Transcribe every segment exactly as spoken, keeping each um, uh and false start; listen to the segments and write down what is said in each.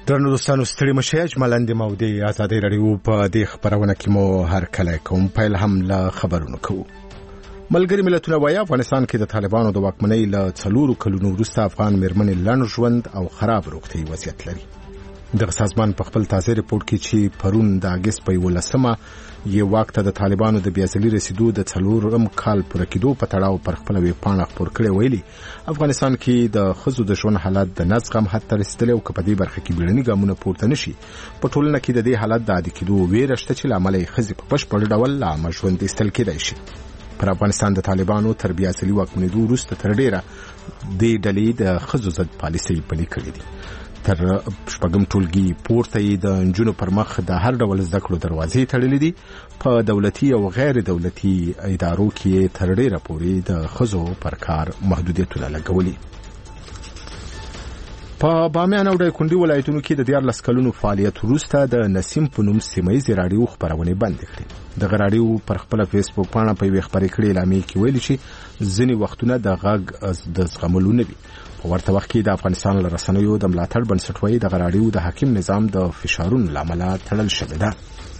درنو دوستانو ستړي مشه اجمالاً د مودې ازادي رادیو په دې خبرونه کې مو هر کله کوم پیل هم له خبرونو کوو. ملګری ملتونه وايي افغانستان کې د طالبانو د واکمنۍ له څلورو کلونو وروسته افغان میرمنې لنډ ژوند او خراب روغتي وضعیت لري. دغه سازمان په خپل تازه ریپورت کې چې پرون د اگست په یولسمه یې واک ته د طالبانو د بیازلي رسیدو د څلورم کال پوره کېدو په تړاو پر خپل ویب پاڼه خپور کړی ویلي افغانستان کې د ښځو د ژوند حالت د نزغم حد ته رسیدلی او که په دې برخه کې بیړني ګامونه پورته نشي په ټولنه کې د دې حالت د عادي کېدو ویره شته چې له امله یې ښځې په بشپړ ډول له عامه ژوند ایستل کېدای شي. پر افغانستان د طالبانو تر بیازلي واکمنېدو وروسته تر ډېره دې ډلې د ښځو ضد پالیسۍ پلي کړې دي. تر شپږم ټولګي پورته یې د نجونو پر مخ د هر ډول زده کړو دروازې تړلې دي. په دولتي او غیر دولتي ادارو کې تر ډېره پورې د ښځو پر کار محدودیتونه لګولي. په بامیان او دایکنډي ولایتونو کې د دیارلس کلونو فعالیت وروسته د نسیم په نوم سیمهییزې راډیو خپرونې بندې کړې. دغه راډیو پر خپله فیسبوک پاڼه په یوې خپرې کړې اعلامیې کې ویلي چې ځینې وختونه د غږ د زغملو نه وي. په ورته وخت کې د افغانستان له رسنیو د ملاتړ بنسټ وایي دغه راډیو د حاکم نظام د فشارونو له امله تړل شوې ده.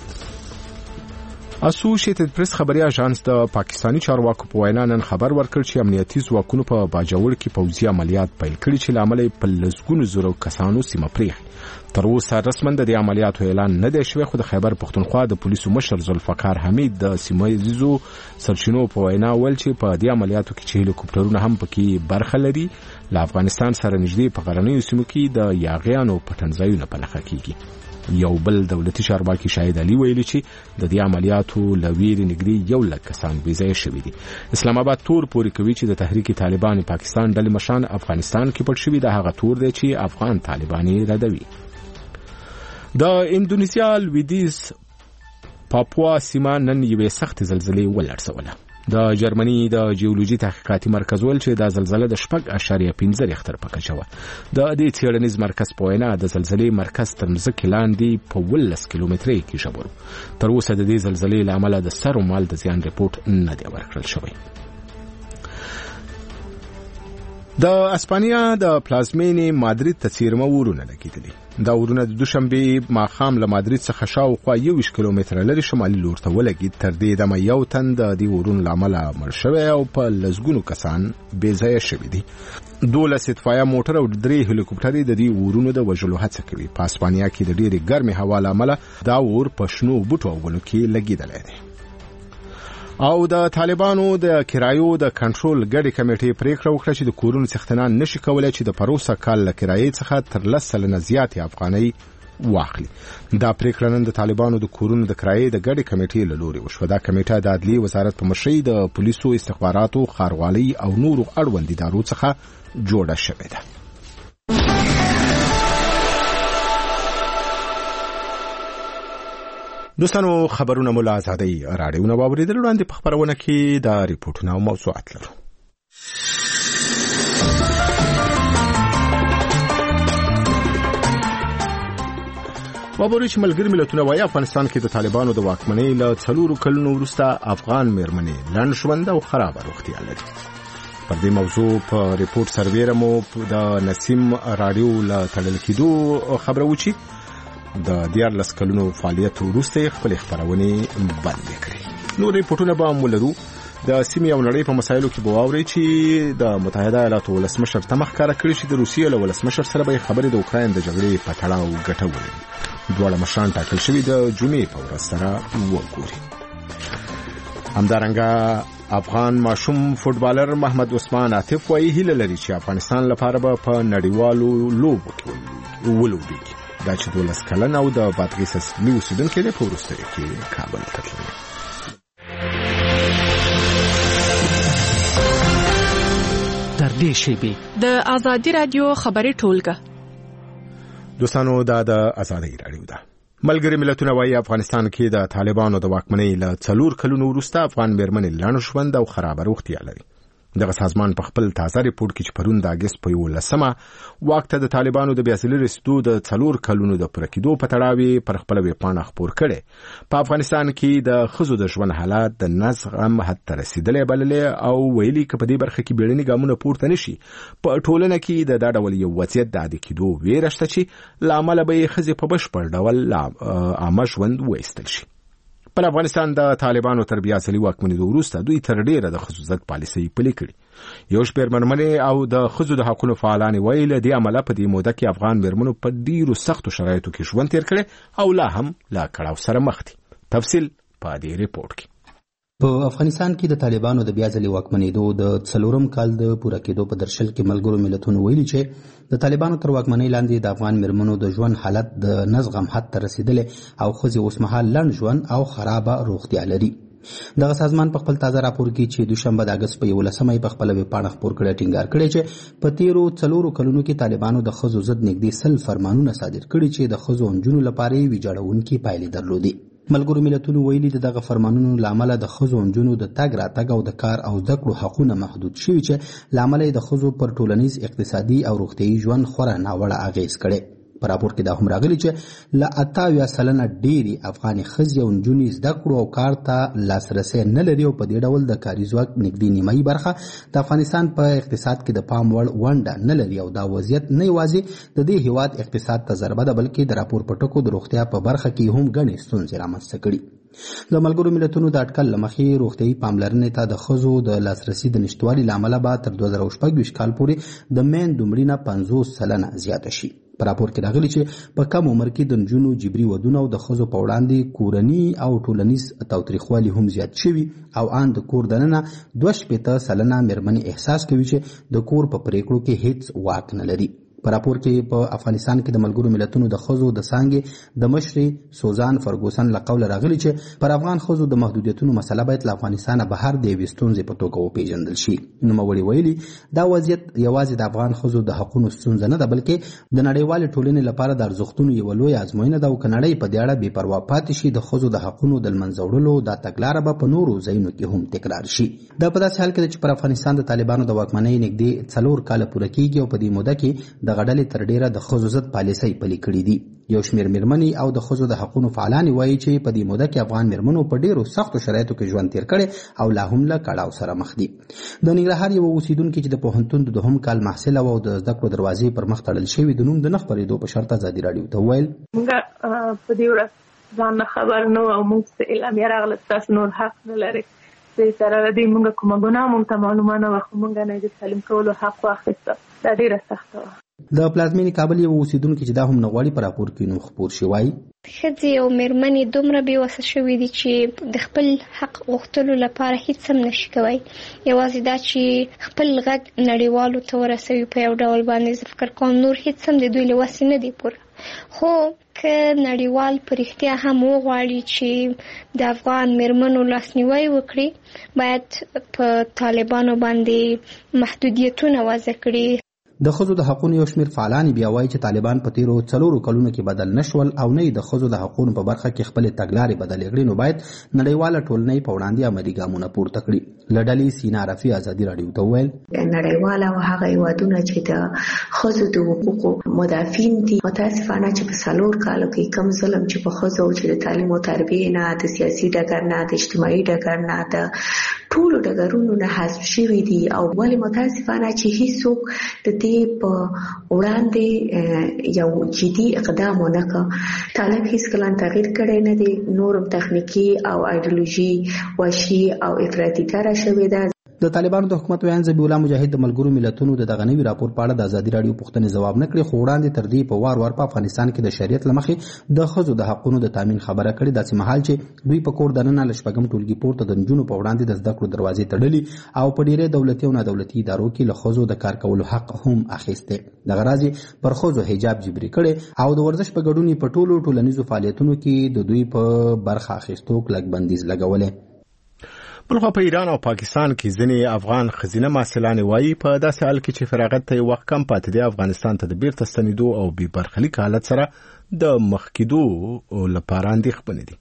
اسوسییټډ پریس خبري اژانس د پاکستاني چارواکو په وینا نن خبر ورکړ چې امنیتي ځواکونو په باجوړ کې پوځي عملیات پیل کړي چې له امله په لسګونو زرو کسانو سیمه پرېښي. تر اوسه رسما د دې عملیاتو اعلان نه دی شوی خو د خیبر پښتونخوا د پولیسو مشر ذوالفقار حمید د سیمهییزو سرچینو په وینا ویل چې په دې عملیاتو کې چې هلیکوپټرونه هم پکې برخه لري له افغانستان سره نږدې په غرنیو سیمو کې د یاغیانو پټنځایونه په نښه کېږي. یو بل دولتي چارواکي شاهد علي ویلي چې د دې عملیاتو له ویرې نږدې یو لک کسان بېځایه شوي دي. اسلام آباد تور پورې کوي چې د تحریک طالبان پاکستان ډلې مشران افغانستان کې پټ شوي. د هغه تور دی چې افغان طالبان یې ردوي. د اندونیزیا لویدیځ پاپوا سیمه نن یوې سختې زلزلې ولړزوله. د جرمني د جیولوژي تحقیقاتي مرکز ویل چې د زلزلې د شپږ اعشاریه پنځه ریختر په کچه وه. د دې څېړنیز مرکز په وینا د زلزلې مرکز تر مځکې لاندې په ولس کیلومترۍ کې ژور و. تر اوسه د دې زلزلې له امله د سر و مال د زیان رپورټ نه دی ورکړل شوی. د اسپانیا د پلازمینې مادرید ته څیرمه ورونه لګېدلي. دا ورونه د دوشنبې ماښام له مادرید څخه شاوخوا یوویشت کیلومتره لرې شمالي لور ته ولګېد. تر دې دمه یو تن د دې ورونو له امله مړ شوی او په لسګونو کسان بېځایه شوي دي. دولس اطفایه موټر او درې هلیکوپټرې د دې ورونو د وژلو هڅه کوي. په اسپانیا کې د ډېرې ګرمې هوا له امله دا اور په شنو بوټو او ونو کې لګېدلی دی. او د طالبانو د کرایو د کنټرول ګډې کمیټې پریکړه وکړه چې د کورونو څښتنان نشي کولای چې د پروسه کال له کرایې څخه تر لس سلنه زیاتې افغانۍ واخلي. دا پریکړه نن د طالبانو د کورونو د کرایې د ګډې کمیټې له لورې وشوه. دا کمیټه د عدلیې وزارت په مشرۍ د پولیسو استخباراتو ښاروالۍ او نورو اړوند ادارو څخه جوړه شوې ده. دوستانو خبرونه مو له ازادۍ راډیو نه واورېدل. وړاندې په خپرونه کې د ریپورټونو او موضوعات لرو. واورئ چې ملګري ملتونه وايي افغانستان کې د طالبانو د واکمنۍ له څلورو کلونو وروسته افغان میرمنې لنډ ژوند او خرابه روغتیا لري. پر دې موضوع په ریپورټ سربیره مو د نسیم راډیو له تړل کېدو خبره وچی د دیارلس کلونو فعالیت وروسته خپل خبرونه بندې کړې. نور ریپورټونه به هم ولرو. د سیمې او نړۍ په مسایلو کې به واورئ چې د متحده ایالاتو ولسمشر تمه ښکاره کړې چې د روسیې له ولسمشر سره به خبرې د اوکراین د جګړې په تړاو ګټه ولري. دواړه مشران ټاکل شوي د جمعې په ورځ سره وګوري. همدارنګه افغان ماشوم فوټبالر محمد عثمان عاطف وایي هیله لري چې افغانستان لپاره به په نړیوالو لوبو کې ولوبېږي. دا چې دولس کلن او د بادغیس اصلي اوسېدونکی دی په وروستیو کې کابل ته تللی. تر دې شیبې د ازادي راډیو خبري ټولګه. دوستانو دا د ازادي راډیو ده. ملګري ملتونه وايي افغانستان کې د طالبانو د واکمنۍ له څلور کلونو وروسته افغان میرمنې لنډ ژوند او خرابه روغتیا لري. دغه سازمان په خپل تازه ریپورت کې چې پرون د اگست په یولسمه واک ته د طالبانو د بیا ځلي رسیدو د څلور کلونو د پوره کېدو په تړاو پر خپل ویبپاڼه خپور کړي. په افغانستان کې د ښځو د ژوند حالات د نزغم حد ته رسیدلی بللې او ویلي که په دې برخه کې بیړني ګامونه پورته نشي په ټولنه کې د دا ډول یو وضعیت د عادي کېدو ویره شته چې له امله به یې ښځې په بشپړ ډول عامه ژوند وایستل شي. په افغانستان د طالبانو تر بیا ځلي واکمنېدو وروسته دوی تر ډیره د ښځو ضد پالیسۍ پلي کړي. یو شمېر مېرمنې او د ښځو د حقونو فعالانې وایي له دې امله په دې موده کې افغان مېرمنو په ډیرو سختو شرایطو کې ژوند تیر کړی او لا هم له کړاو سره مخ دي. تفصیل په دې ریپورت کې. په افغانستان کې د طالبانو د بیا ځلي واکمنېدو د څلورم کال د پوره کېدو په درشل کې ملګرو ملتونو ویلي چې د طالبانو تر واکمنۍ لاندې د افغان مېرمنو د ژوند حالت د نزغم حد ته رسیدلی او ښځې اوسمهال لنډ ژوند او خرابه روغتیا لري. دغه سازمان په خپل تازه راپور کې چې دوشنبه د اگست په یولسمه په خپله ویبپاڼه خپور کړی ټینګار کړی چې په تیرو څلورو کلونو کې طالبانو د ښځو ضد نږدې سل فرمانونه صادر کړي چې د ښځو او نجونو لپاره یې ویجاړونکې پایلې درلودې. ملګرو ملتونو ویلي د دغه فرمانونو له امله د ښځو او نجونو د تګ راتګ او د کار او زده کړو حقونه محدود شوي چې له امله یې د ښځو پر ټولنیز اقتصادي او روغتیایي ژوند خورا ناوړه اغېز کړی. په راپور کې دا هم راغلي چې له اته اویا سلنه ډېرې افغانې ښځې او نجونې زده کړو او کار ته لاسرسی نه لري او په دې ډول د کاري ځواک نږدې نیمایي برخه د افغانستان په اقتصاد کې د پام وړ ونډه نه لري او دا وضعیت نه یوازې د دې هیواد اقتصاد ته ضربه ده بلکې د راپور په ټکو د روغتیا په برخه کې هم ګڼې ستونزې رامنځته کړي. د ملګرو ملتونو د اټکل له مخې روغتیایي پاملرنې ته د ښځو د لاسرسي د نشتوالي له امله به تر دوه زره شپږ ویشت کال پورې د میندو مړینه پنځوس سلنه زیاته شي. په راپور کې راغلي چې په کم عمر کې د نجونو جبري ودونه او د ښځو په وړاندې کورني او ټولنیز تاوتریخوالي هم زیات شوي او ان د کور دننه دوه شپېته سلنه مېرمنې احساس کوي چې د کور په پریکړو کې هیڅ واک نه لري. په راپور کې په افغانستان کې د ملګرو ملتونو د ښځو د څانګې د مشرې سوزان فرګوسن له قوله راغلي چې پر افغان ښځو د محدودیتونو مسله باید له افغانستانه بهر د یوې ستونزې په توګه وپېژندل شي. نوموړي ویلي دا وضعیت یوازې د افغان ښځو د حقونو ستونزه نه ده بلکې د نړیوالې ټولنې لپاره د ارزښتونو یوه لویه ازموینه ده او که نړۍ په دې اړه بې پروا پاتې شي د ښځو د حقونو د لمنځه وړلو دا تګلاره به په نورو ځایونو کې هم تکرار شي. دا په داسې حال کې ده چې پر افغانستان د طالبانو د واکمنۍ نږدې څلور کاله پوره کېږي او په دې موده کې د غډلې تر ډیره د ښځو ضد پالیسۍ پلي کړي دي. یو شمېر مېرمنې او د ښځو د حقونو فعالانې وایي چې په دې موده کې افغان مېرمنو په ډیرو سختو شرایطو کې ژوند تیر کړی او لا هم له کړاو سره مخ دي. د ننګرهار یو اوسیدونکي چې د پوهنتون د دوهم کال محصله او د زده کړو دروازې پر مخ تړل شوي د نوم د نه خپرېدو په شرط ازادي راډیو ته وویل موږ په دې ورځ ځان نه خبر نه او موږ ته اعلامیه راغله تاسو نور حق نه لرئ. دې سره د دې موږ کومه ګناه موږ ته معلومه نه وه خو موږ نه د تعلیم کولو حق واخیسته. دا ډېره سخته وه. د پلازمینې کابل یو اوسیدونکي چې دا هم نه غواړي په راپور کې نوم خپور شي وایي ښځې او مېرمنې دومره بېوسه شوي دي چې د خپل حق غوښتلو لپاره هیڅ هم نشي کوی. یوازې دا چې خپل غږ نړیوالو ته ورسوي په یو ډول باندې زه فکر کوم نور هیڅ هم د دوی له وسې نه دي پوره. خو که نړیوال په رښتیا هم وغواړي چې د افغان مېرمنو لاسنیوی وکړي باید په طالبانو باندې محدودیتونه وضع کړي. د ښځو د حقونو یو شمېر فعالان بیا وایي چې طالبان په تیرو څلورو کلونو کې بدل نشول او نه د ښځو د حقونو په برخه کې خپلې تګلارې بدلې کړي نو باید نړیواله ټولنه په وړاندې عملي ګامونه پورته کړي. له ډلې سینا رفیع ازادي راډیو ته وویل نړیواله او هغه هیوادونه چې د ښځو د حقوقو مدافعین دي متاسفانه چې په څلور کالو کې کم ظلم چې په ښځو چې د تعلیم او تربیې نه د سیاسي ډګر نه د اجتماعي ډګر نه د ټولو ډګرونو نه حذف شوي دي او ولې متاسفانه چې هیڅوک د دې په وړاندې یو جدي اقدام ونه کړ. طالب هیڅکله تغییر کړی نه دی. نورم تخنیکي او ایډیولوژي وحشي او افراطي تره شوې ده. د طالبانو د حکومت ویان ذبیح الله مجاهد د ملګرو ملتونو د دغه نوي راپور په اړه د ازادي راډیو پوښتنې ځواب نه کړي خو وړاندې تر دې په وار وار په افغانستان کې د شریعت له مخې د ښځو د حقونو د تامین خبره کړې. داسې مهال چې دوی په کور دننه له شپږم ټولګي پورته د نجونو په وړاندې د زده کړو دروازې تړلي او په ډیری دولتي او نادولتي ادارو کې له ښځو د کار کولو حق هم اخیستی. دغه راز پر ښځو حجاب جبري کړي او د ورزش په ګډون په ټولو ټولنیزو فعالیتونو کې د دوی په برخه اخیستو کلک بندیز لګولی. بلخوا په ایران او پاکستان کې ځینې افغان ښځینه محصلانې وایي په داسې حال کې چې فراغت ته یې وخت کم پاتې دی افغانستان ته د بیرته ستنېدو او بې برخلیک حالت سره د مخ کېدو لپاره اندېښمنې دي.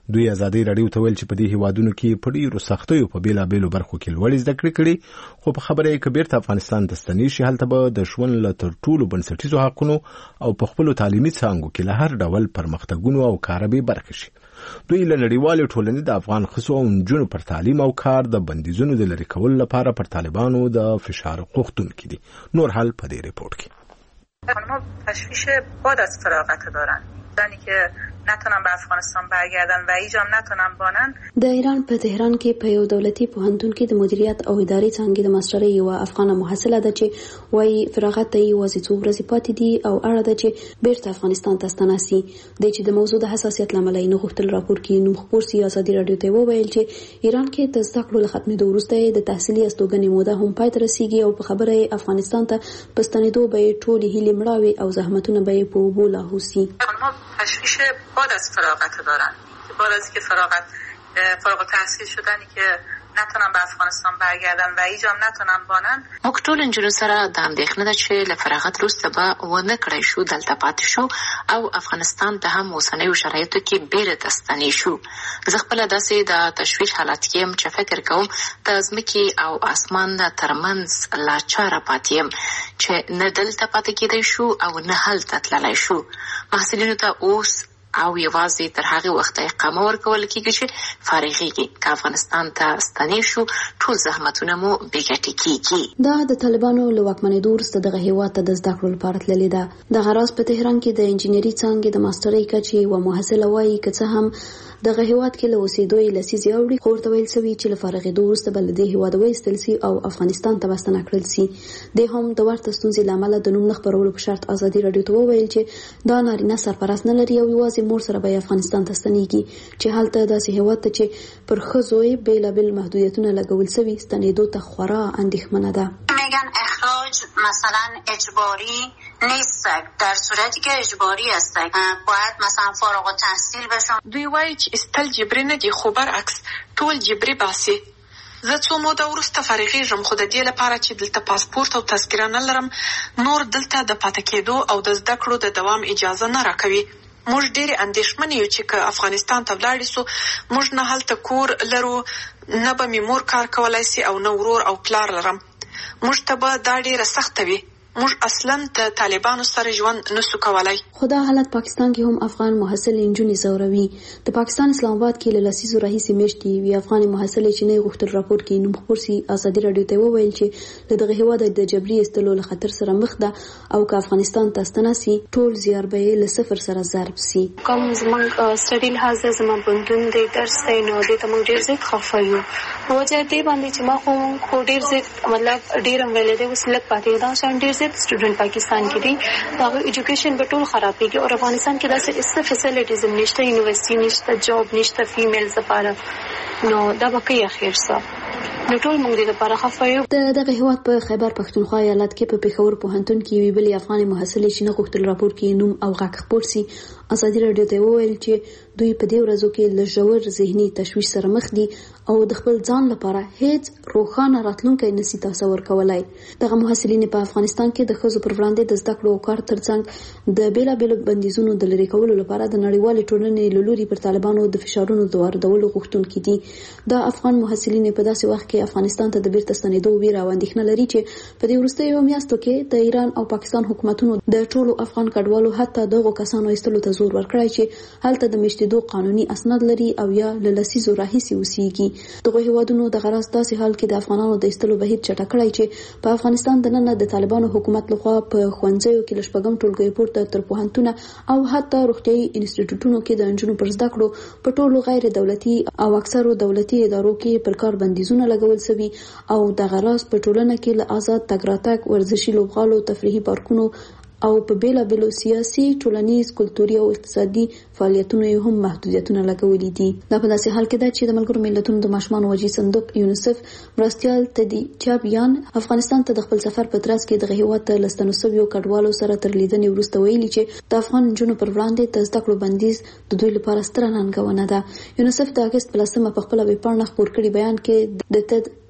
دوی ازادي رادیو ته ویل چې په دې هیوادونو کې په ډیرو سختیو په بیلا بیلو برخو کې لوړې زده کړې کړې، خو په خبره یې کبیر ته افغانستان ته ستنې شي هلته به د ژوند له تر ټولو بنسټیزو حقونو او په خپل تعلیمي څانګو کې له هر ډول پرمختګونو او کاربې برخه شي. دوی له نړیوالې ټولنې د افغان ښځو او نجونو پر تعلیم او کار د بندیزونو د لرې کولو لپاره پر طالبانو د فشار غوښتونکي دي. نور حال په دې ریپورت کې. خانم‌ها تشویش بعد از فراغت دارن، زنی که نتونن به افغانستان برگردن و ایجام نتونن بانن. د ایران په تهران کې په یو دولتي پوهنتون کې د مدیریت او ادارې څانګې د ماسترۍ یو افغانه محصله ده چې وايي فراغت ته یې یوازې څو ورځې پاتې دي او اړه ده چې بیرته افغانستان ته ستنه سي. د چې د موضوع د حساسیت له امله یې نه غوښتل راپور کې نوم خپور سي. ازادي رادیو ته وویل چې ایران کې د زده کړو له ختمېدو وروسته د تحصیلي استوګنې موده هم پای ته رسیږي او په خبره یې افغانستان ته په ستنېدو به یې ټولې هیلې مړاوي او زحمتونه به یې په اوبو لاهو سي. تشویش بعد از فراغت دارن که بعد از که فراغت فارغ التحصیل شدنی که نتونن به افغانستان برگردن و ایجام نتونن بانن. موږ ټول نجونو سره د اندېښنه ده چې له فراغت وروسته به ونه کړای شو دلته پاتې شو او افغانستان ته هم اوسنیو شرایطو کې بیرته ستنې شو. زه خپله داسې د تشویش حالت کې یم چې فکر کوم د ځمکې او اسمان ترمنځ لاچاره پاتې یم چې نه دلته پاتې کېدی شو او نه هلته تللی شو. محصلینو ته اوس او یوازې تر هغه وخته اقامه ورکول کېږي چې فارغېږي. که افغانستان ته ستنې شو ټول زحمتونه مو بې ګټې کېږي. دا د طالبانو له واکمنېدو وروسته دغه هېواد ته د زده کړو لپاره تللې ده. دغه راز په تهران کې د انجینري څانګې د ماسترۍ کچې یوه محصله وایي که څه هم دغه هېواد کې له اوسېدو یې لسیزې اوړي، خو ورته ویل سوي چې له فارغېدو وروسته به له دې هېواده وایستل سي او افغانستان ته به ستنه کړل سي. دی هم د ورته ستونزې له امله د نوم نه خپرولو په شرط ازادي راډیو ته وویل چې دا نارینه سرپرست نه لري او یوازې مور سره به افغانستان ته ستنېږي چې هلته داسې هېواد ته چې پر ښځو یې بېلابېل محدودیتونه لګول سوي ستنېدو ته خورا اندېښمنه ده. میگن اخراج مثلا اجباری نیست، در صورتی که اجباری است باید مثلا فارغ التحصیل بشن. دوی وایي چې استل جبري نه دي خو برعکس ټول جبري باسي. زه څو موده وروسته فارغېږم خو د دې لپاره چې دلته پاسپورت او تذکره نه لرم نور دلته د پاتې کېدو او د زده کړو د دوام اجازه نه راکوي. موږ ډېرې اندېښمنې یو چې که افغانستان ته ولاړې سو موږ نه هلته کور لرو، نه به مې مور کار کولی سي او نه ورور او پلار لرم. موږ ته به دا ډېره سخته وي. موږ اصلا د طالبانو سره ژوند نسو کولای. خو دا حالت پاکستان کې هم افغان محصلې نجونې ځوروي. د پاکستان اسلام آباد کې له لسیزو راهیسې میاشتې یوې افغانې محصلې چې نه یې غوښتل راپور کې نوم خپور سي ازادي راډیو ته وویل چې له دغه هېواده د جبري ایستلو له خطر سره مخ ده او که افغانستان ته ستنه سي ټول زیار به یې له صفر سره ضرب سي. کوم زموږ سټډي لحاظ زموږ بندون دی درس دی نو دې ته موږ ډېر زیات خفه یو. وجه دې باندې چې ما خو ډېر زیات مطلب ډېر هم ویلی دی اوس لږ پاتې دا شان ډېر زیات سټوډنټ پاکستان کې دي هغه ایجوکیشن به ټول خرابېږي او افغانستان کې داسې څه فیسیلیټیز نشته، یونیورسيټي نشته، جاب نشته فیمیلز لپاره، نو دا به کوي اخر څه نو ټول موږ دې لپاره خفه یو. د دغه هېواد په خیبر پښتونخوا ایالت کې په پېښور پوهنتون کې یوې بلې افغانې محصلې چې نه غوښتل راپور کې نوم او غږ خپور سي ازادي راډیو ته وویل چې دوی په دې ورځو کې له ژور ذهني تشویش سره مخ دي او د خپل ځان لپاره هیڅ روښانه راتلونکی نشي تصور کولای. دغه محصلین په افغانستان کې د ښځو پر وړاندې د زده کړو او کار ترڅنګ د بیلابېلو بندیزونو د لرې کولو لپاره د نړیوالې ټولنې له لوري پر طالبانو د فشارونو د واردولو غوښتونکي دي. دا افغان محصلین په داسې وخت کې افغانستان ته د بیرته ستنېدو ویره او اندېښنه لري چې په دې وروستیو میاشتو کې د ایران او پاکستان حکومتونو د ټولو افغان کډوالو حتی دغو کسانو ایستلو ته زور ورکړی چې هلته د میشتېدو قانوني اسناد لري او یا له لسیزو راهیسې اوسېږي. دغو هېوادونو د غرض داسې حال کې د افغانانو د ایستلو بهیر چټک کړی چې په افغانستان دننه د طالبانو حکومت لخوا په ښوونځیو کې له شپږم ټولګیو پورته تر پوهنتونه او حتی روغتیايي انسټیټیوټونو کې د نجونو پر زده کړو په ټولو غیر دولتي او اکثرو دولتي ادارو کې پر کار بندیزونه لګول سوي او د غرض په ټولنه کې له آزاد تګ راتګ، ورزشي لوبغالو، تفریحي پارکونو او په بیلابېلو سیاسي، ټولنیز، کلتوري او اقتصادي فعالیتونو یې هم محدودیتونه لګولي دي. دا په داسې حال کې ده چې د ملګرو ملتونو د ماشومانو وجې صندوق یونیسف مرستیال تدي چابیان افغانستان ته د خپل سفر په ترڅ کې دغه هېواد ته له ستنو سویو کډوالو سره تر لیدنې وروسته ویلي چې د افغان نجونو پر وړاندې د زده کړو بندیز د دوی لپاره ستره ننګونه ده. یونیسف د اګست په لسمه په خپله ویبپاڼه خپور کړي بیان کې د تد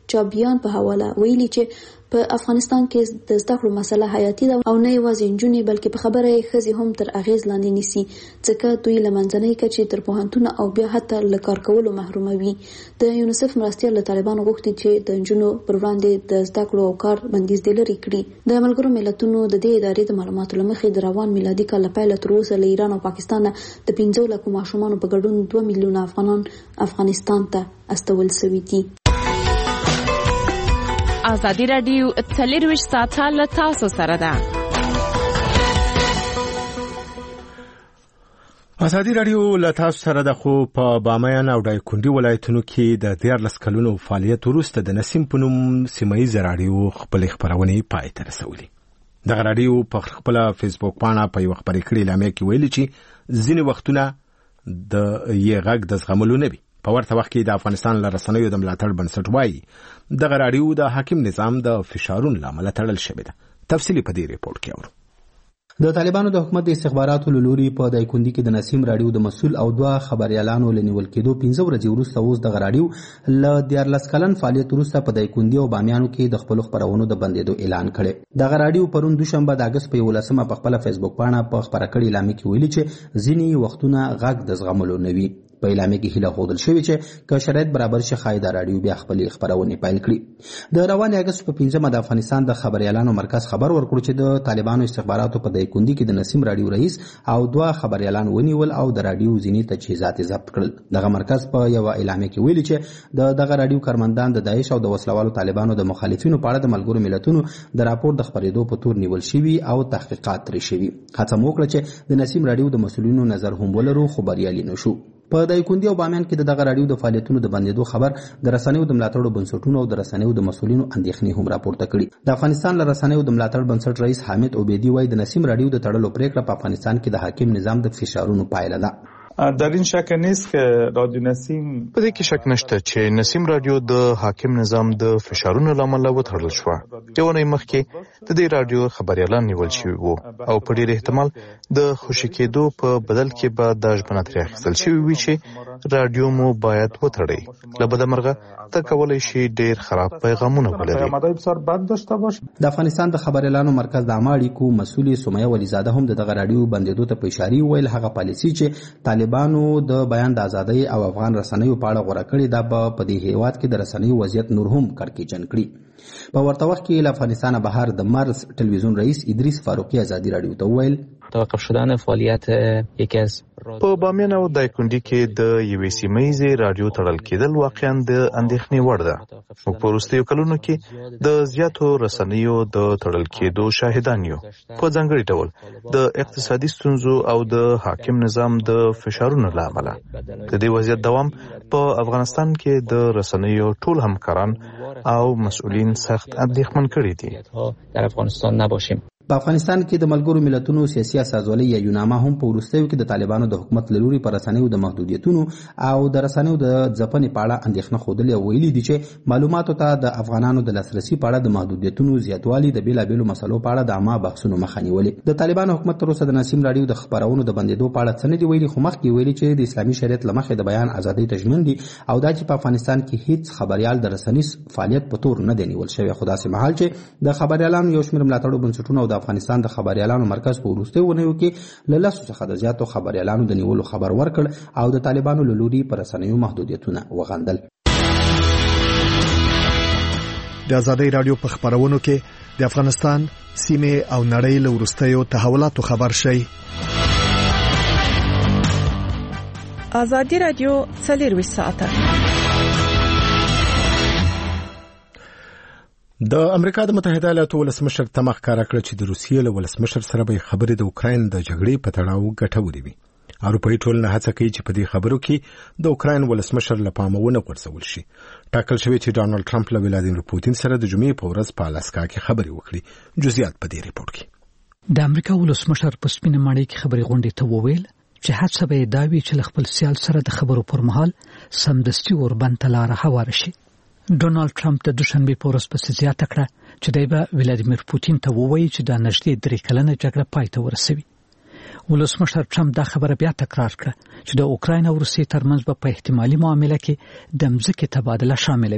چابیان په حواله ویلي چې په افغانستان کې د زده کړو مسله حیاتي ده او نه یوازې نجونې بلکې په خبره یې ښځې هم تر اغیز لاندې نیسي ځکه دوی له منځنۍ کچې تر پوهنتونه او بیا حتی له کار کولو محروموي. د یونیسف مرستیال له طالبانو غوښتي چې د نجونو پر وړاندې د زده کړو او کار بندیز دې لرې کړي. د ملګرو ملتونو د دې ادارې د معلوماتو له مخې د روان میلادي کال له پیله تر اوسه له ایران او پاکستان نه د پنځه لکو ماشومانو په ګډون دوه میلیونه افغانان افغانستان ته استول شوي دي. ازادي راډیو څلرویشت ساعته له تاسو سره ده. ازادي راډیو له تاسو سره ده. خو په بامیان او دایکنډي ولایتونو کې د دیارلس کلونو فعالیت وروسته د نسیم په نوم سیمایي راډیو خپل خبرونه پای ته رسولې. دغه راډیو په خپل فیسبوک باندې په یو خبري کړي اعلان کې ویلي چې ځینې وختونه د یې غږ د زغملو نه وي. په ورته وخت کې د افغانستان له رسنیو د ملاتړ بنسټ وایي دغه راډیو د حاکم نظام د فشارونو لامل تړل شوې ده. تفصیلی په دې ریپورت کې اورو. د طالبانو د حکومت د استخباراتو له لوري په دایکنډي کې د نسیم راډیو د مسؤل او دوه خبريالانو لنیول کېدو پنځه ورځې وروسته اوس دغه راډیو له دیارلس کلن فعالیت وروسته په دایکنډي او بامیانو کې د خپل خبرونو د بندیدو اعلان کړي. دغه راډیو پرون دوشنبه د اگست په یولسمه په خپل فیسبوک باندې په خبره کړي اعلان کې ویلي چې ځینې وختونه غږ د زغملو نه وي. په اعلان کې هیله خوندل شوې چې که شرایط برابر شي خایدا راډیو بیا خپل خبرونه پیل کړي. د روان اگست په پنځمه د افغانستان د خبريالانو مرکز خبر ورکړ چې د طالبانو استخباراتو په دایکنډي کې د نسیم راډیو رئیس او دوه خبريالان ونیول او د راډیو ځینی تجهیزات ضبط کړل. دغه مرکز په یو اعلان کې ویلي چې د دغه راډیو کارمندان د داعش او د وسلوالو طالبانو د مخالفینو په اړه د ملګرو ملتونو د راپور د خبرېدو په تور نیول شوی او تحقیقات ترې شوی. هڅه وکړه چې د نسیم راډیو د مسؤلینو نظر هم ولرو خو بریالي نشو. په دایکنډي او بامیان کې دغه راډیو د فعالیتونو د بندیدو خبر د رسنیو د ملاتړ بنسټونو او د رسنیو د مسؤلینو اندېښنې هم راپورته کړي. د افغانستان له رسنیو د ملاتړ بنسټ رئیس حامد عبیدی وایي د نسیم راډیو د تړلو پریکړه په افغانستان کې د حاکم نظام د فشارونو پایله ده. در این شک نیست که رادیو نسیم په دې کې شک نشته چې نسیم راډیو د حاکم نظام د فشارونو لامل وتړل شو. یوه مخکې د دې راډیو خبريالان نیول شوي وو او په ډېر احتمال د خوشی کېدو په بدل کې به د ژمنه ترې اخیستل شوي وي چې راډیو مو باید وتړئ. له بده مرغه ته کولای شي ډېر خراب پیغامونه ولري. د افغانستان د خبريالانو مرکز د عامه اړیکو مسؤل سمیه ولیزاده هم دغه راډیو بندیدو ته په اشاره ویل هغه پالیسي چې طالبانو د بیان د ازادۍ او افغان رسنیو په اړه غوړه کړې ده په دې هیواد کې د رسنیو وضعیت نور هم کړکېچن کړي. په ورته وخت کې له افغانستان بهر د مرز ټلویزیون رئیس ادریس فاروقی ازادي راډیو ته ویل توقف شدن فعالیت یکی از په بامیان او دایکنډي کې د یوې سیمه‌یزې راډیو تړل کېدل واقعا د اندېښنې وړ ده. موږ په وروستیو کلونو کې د زیاتو رسنیو د تړل کېدو شاهدان یو، په ځانګړي ډول د اقتصادي ستونزو او د حاکم نظام د فشارونو له امله. د دې وضعیت دوام په افغانستان کې د رسنیو ټول همکاران او مسؤلین سخت اندېښمن کړي دي. در افغانستان نباشیم. په افغانستان کې د ملګرو ملتونو سیاسي اساسولۍ یا یوناما هم په وروستیو کې د طالبانو د حکومت لوري پر رسنیو د محدودیتونو او د رسنیو د ځپنې په اړه اندېښنه ښودلې او ویلي دي چې معلوماتو ته د افغانانو د لاسرسي په اړه د محدودیتونو زیاتوالي د بیلابېلو مسلو په اړه د عامه بحثونو مخه نیولې. د طالبانو حکومت تر اوسه د نسیم راډیو د خبرونو د بندیدو په اړه څه نه دي ویلي، خو مخکې ویلي چې د اسلامي شریعت له مخې د بیان ازادۍ تضمین دي او دا چې په افغانستان کې هیڅ خبريال د رسنیز فعالیت په تور نه دی نیول شوی. خو داسې مهال چې د خبريالانو یو شمېر ملاتړو بنسټونو او د افغانستان د خبريالانو مرکز په وروستیو ونیو کې له لسو څخه د زیاتو خبريالانو د نیولو خبر ورکړ او د طالبانو له لوري پر رسنیو محدودیتونه وغندل. د ازادۍ راډیو په خبرونو کې د افغانستان سیمه او نړۍ له وروستیو تحولاتو خبر شي. ازادي راډیو څلرویشت ساعته. د امریکا د متحده ایالاتو ولسمشر تمه ښکاره کړه چې د روسیې له ولسمشر سره به خبرې د اوکراین د جګړې په تړاو ګټورې وي. اروپایي ټولنه هڅه کوي چې په دې خبرو کې د اوکراین ولسمشر له پامه ونه غورځول شي. ټاکل شوی چې ډانلډ ټرمپ له ولادیمیر پوتین سره د جمعې په ورځ په الاسکا کې خبرې وکړي. جزئیات په دې ریپورت کې. د امریکا ولسمشر په سپینه ماڼۍ کې خبرې غونډې ته وویل چې هڅه به دا وي چې خپل سیال سره د خبرو پر مهال سمدستي اوربند ته لار هواره شي. ډونالد ټرمپ د دوشنبه په ورځ په زیاته کړه چې دای به ولادیمیر پوتین ته ووایي چې د نږدې درې کلنه جګړه پای ته ورسوي. ولسمشر ټرمپ دا خبره بیا تکرار کړه چې د اوکراین او روسیې ترمنځ به په احتمالي معامله کې د مځکې تبادله شامل وي.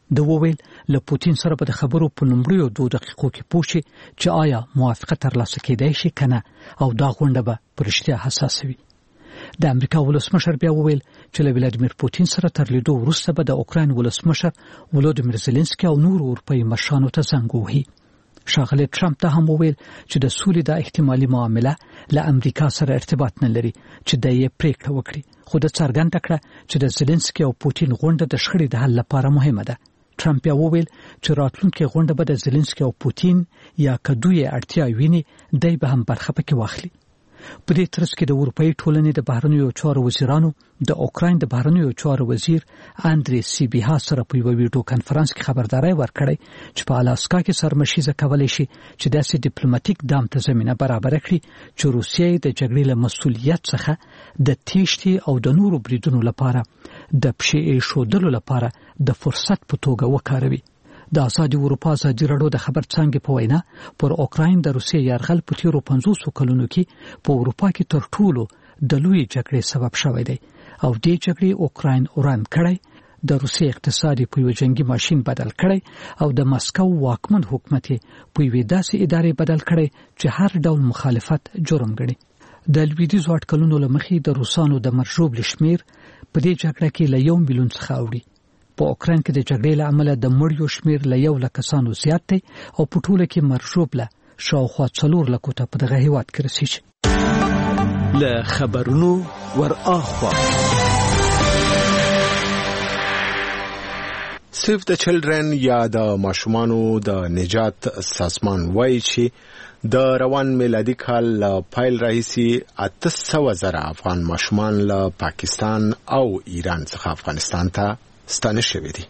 د وویل له پوتین سره په خبرو په نمبرو دوه دقیقو کې پوښي چې آیا موافقه ترلاسه کېدای شي کنه او دا غونډه به پرشتیا حساسه وي. د امریکا ولسمشر بیا وویل چې له ولادیمیر پوتین سره تر لیدو وروسته به د اوکراین ولسمشر ولودیمیر زيلنسکي او نور اروپایي مشرانو ته زنګ ووهي. ښاغلی ټرمپ ته هم وویل چې د سولې د احتمالي معامله له امریکا سره ارتباط نه لري چې د یې پریکړه وکړي، خو د څرګنده کړه چې د زيلنسکي او پوتین غونډه د شخړې د حل لپاره مهمه ده. ټرمپ بیا وویل چې راتلونکي غونډه به د زيلنسکي او پوتین یا کدوې اړتیا ویني دای به هم برخه پکې واخلي. په دې ترڅ کې د اروپאי ټولنې د بهرنیو چارو وزیرانو د اوکراین د بهرنیو چارو وزیر اندری سیبیها سره په یو ویډیو کانفرنس کې خبرداري ورکړې چې په الاسکا کې سرمشيزه کولای شي چې داسې ډیپلوماټیک دام ته زمينه برابر کړي چې روسیه د جګړې له مسؤلیت څخه د تیښتې او د نورو بریدونو لپاره د پښې شودلو لپاره د فرصت په توګه وکاروي. د آزادي اروپا ازادي راډیو د خبر څنګه په وینا پر اوکراین د روسیې یرغل په تیرو پنځوس کلونو کې په اروپا کې تر ټولو د لوی جګړې سبب شوی دی او دې جګړې اوکراین اوران کړی، د روسیې اقتصادي په یو جنگي ماشين بدل کړی او د مسکو واکمن حکومت په یوې داسې ادارې بدل کړی چې هر ډول مخالفت جرم ګڼي. د لویدیځ اټکلونو لمخې د روسانو د مرجوب لشمیر په دې جګړه کې له یو میلیون څخه اوړي. په اوکراین کې د جګړې له امله د مړیو شمیر له یو لک کسانو زیات دی او په ټوله کې مرجوب له شاوخوا څلور لکو ته په دغه هیواد کې رسیږي. له خبرونو ور اخوا سیف د چلډرن یا د ماشومانو د نجات سازمان وایي چې د روان میلادي کال پایل راهیسي اته سوه زره افغان ماشومان له پاکستان او ایران څخه افغانستان ته ستانه شوي دي.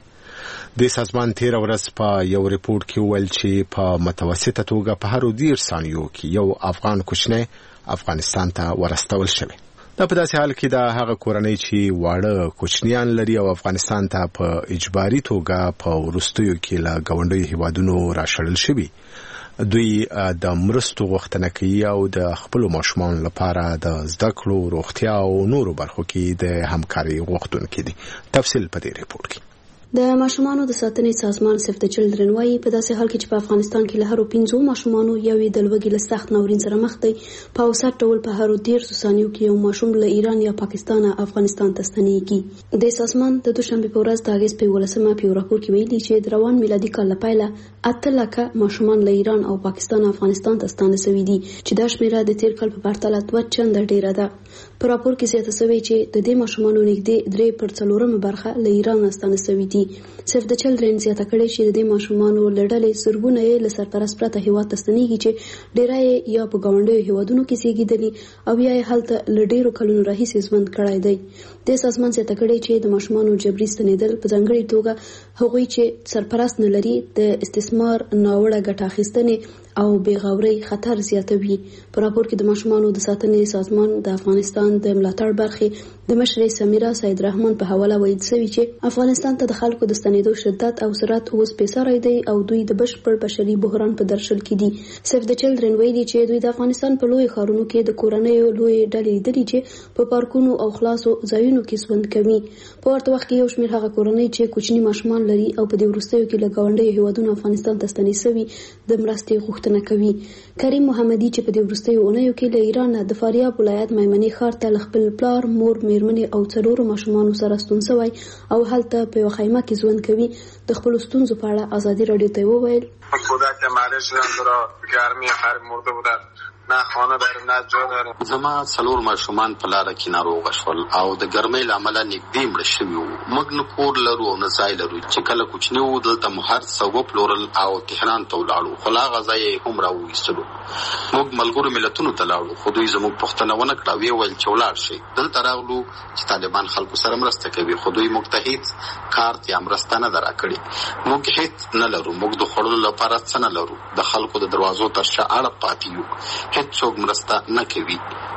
د سازمان تیر ورځ په یو ریپورت کې ویل چې په متوسطه توګه په هر ډیر ثانیو کې یو افغان کوچنی افغانستان ته ورستول شوی. دا په داسې حال کې د هغه کورنۍ چې واړه کوچنیان لري او افغانستان ته په اجباري توګه په وروستیو کې له ګاونډیو هیوادونو راشړل شوي، دوی د مرستو غوښتنه کوي او د خپل ماشومان لپاره د زده کړو، روغتیا او نورو برخو کې د همکاري غوښتونکي دي. تفصیل په دې ریپورت کې. د ماشومانو د ساتنې سازمان سیف د چلډرن وايي په داسې حال کې چې په افغانستان کې له هرو پنځو ماشومانو یوې د لوږې له سخت ناورین سره مخ دی، په اوسط ډول په هرو دیرشو ثانیو کې یو ماشوم له ایران یا پاکستان افغانستان ته ستنېږي. د سازمان د دوشنبه په ورځ د اگست په ولسمه په یو راپور کې ویلي چې د روان میلادي کال له پیله اته لکه ماشومان له ایران او پاکستان افغانستان ته ستانه شوي دي چې دا شمیره د تیر کال په پرتله دوه چنده ډیره ده. په راپور کې زیاته شوی چې د دې ماشومانو نږدې درې پر څلورمه برخه له ایران ستانه شوي دي. سیف د چلډرن زیاته کړې چې د دې ماشومانو لړلې سرګونه یې له سرپرست پرته هیواد ته ستنېږي چې ډیری یا په ګاونډیو هیوادونو کې زیږیدلي او یا یې هلته له ډیرو کلونو راهیسې ژوند کړی دی. د سازمان زیاته کړې چې د ماشومانو جبري ستنېدل په ځانګړې توګه هغوی چې سرپرست نه لري د استثمار، ناوړه ګټه اخیستنې او بېغورۍ خطر زیاتوي. په راپور کې د ماشومانو د ساتنې سازمان د افغانستان د ملاتړ برخې د مشرې سمیرا سید رحمان په حواله ویل شوی چې افغانستان ته د خلکو د ستنېدو شدت او سرعت اوس بېساری دی او دوی د بشپړ بشري بحران په درشل کې دي. سیف د چلډرن ویلي چې دوی د افغانستان په لوی ښارونو کې د کورنیو لوی ډلې لیدلي چې په پارکونو او خلاصو ځایونو کې ژوند کوي. په ورته وخت کې یو شمېر هغه کورنۍ چې کوچني ماشومان لري او په دې وروستیو کې له ګاونډیو هیوادونو افغانستان ته ستنې شوي د مرستې غوښتنه کوي. کریم محمدي چې په دې وروستیو اونیو کې له ایران د فاریاب ولایت میمنې ښار ته له خپل پلار، مور، میرمنې او څلورو ماشومانو سره ستون شوی او هلته په یوه خیمه کې ژوند کوي، د خپلو ستونزو په اړه ازادي راډیو ته وویل. کودک مریض شدن را گرمی خرید مرده بودن، نه خانه داریم نه جا داریم. زما څلور ماشومان په لاره کې ناروغه شول او د ګرمۍ له امله نږدې مړه شوي وو. موږ نه کور لرو او نه ځای لرو. چې کله کوچني وو دلته مو هر څه وپلورل او تهران ته ولاړو، خو له هغه ځایه یې هم راوویستلو. موږ ملګرو ملتونو ته لاړو خو دوی زموږ پوښتنه ونه کړه او ویې ویل چې ولاړ شئ. دلته راغلو چې طالبان خلکو سره مرسته کوي خو دوی موږ ته هېڅ کارت یا مرسته نه ده راکړې. موږ هېڅ نه لرو، موږ د خوړلو لپاره څه نه لرو، د خلکو د دروازو تر شا اړه پاتې یو، هېڅوک مرسته نه کوي.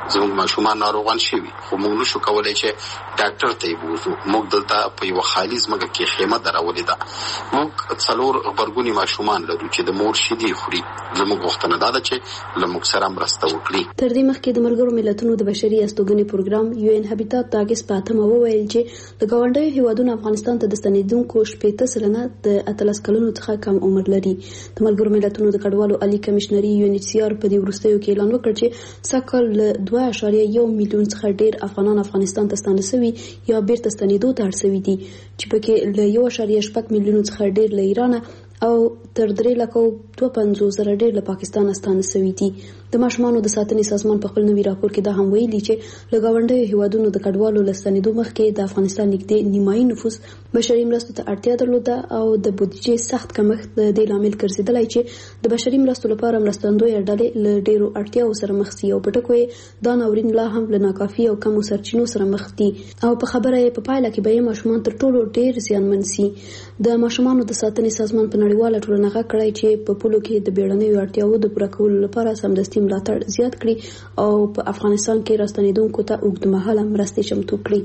زموږ ماشومان ناروغان شوي خو موږ نشو کولای چې ډاکټر ته یې بوزو. موږ دلته په یوه خالي ځمکه کې خیمه درولې ده. موږ څلور غبرګوني ماشومان لرو چې د مور شیدې خوري. زموږ غوښتنه دا ده چې له موږ سره مرسته وکړي. تر دې مخکې د ملګرو ملتونو د بشري استوګنې پروګرام یو ان هابیټات د اګست په اتمه وویل چې د ګاونډیو هیوادونو افغانستان ته د ستنېدونکو شپېته سلنه د اتلس کلونو څخه کم عمر لري. د ملګرو ملتونو د کډوالو عالی کمشنري یو ان ایچ سی آر په دې وروستیو کې اعلان وکړ چې سږکال له دوه اعشاریه یو میلیون څخه ډېر افغانان افغانستان ته ستانه شوي یا بیرته ستنېدو ته اړ شوي دي چې پکې له یو اعشاریه شپږ میلیونو څخه ډېر له ایران او تر درې لکه دوه پنځوس زره ډېر له پاکستان ستانه شوي دي. د ماشومانو د ساتنې سازمان په خپل نوي راپور کې دا هم ویلي چې له ګاونډیو هیوادونو د کډوالو له ستنېدو مخکې د افغانستان نږدې نیمایي نفوس بشري مرستو ته اړتیا درلوده او د بودیجې سخت کمښت د دې لامل ګرځېدلی چې د بشري مرستو لپاره مرستندویه ډلې له ډېرو اړتیاو سره مخ سي او په ټکو یې دا ناورین لا هم له ناکافي او کمو سرچینو سره مخ دي او په خبره یې په پایله کې به یې ماشومان تر ټولو ډېر زیانمن سي. د ماشومانو د ساتنې سازمان په نړیواله ټولنه غږ کړی چې په پولو کې د بیړنیو اړتیاوو د پوره کولو لپاره سمدستي ملاتړ زیات کړي او په افغانستان کې راستنېدونکو ته اوږدمهاله مرستې چمتو کړي.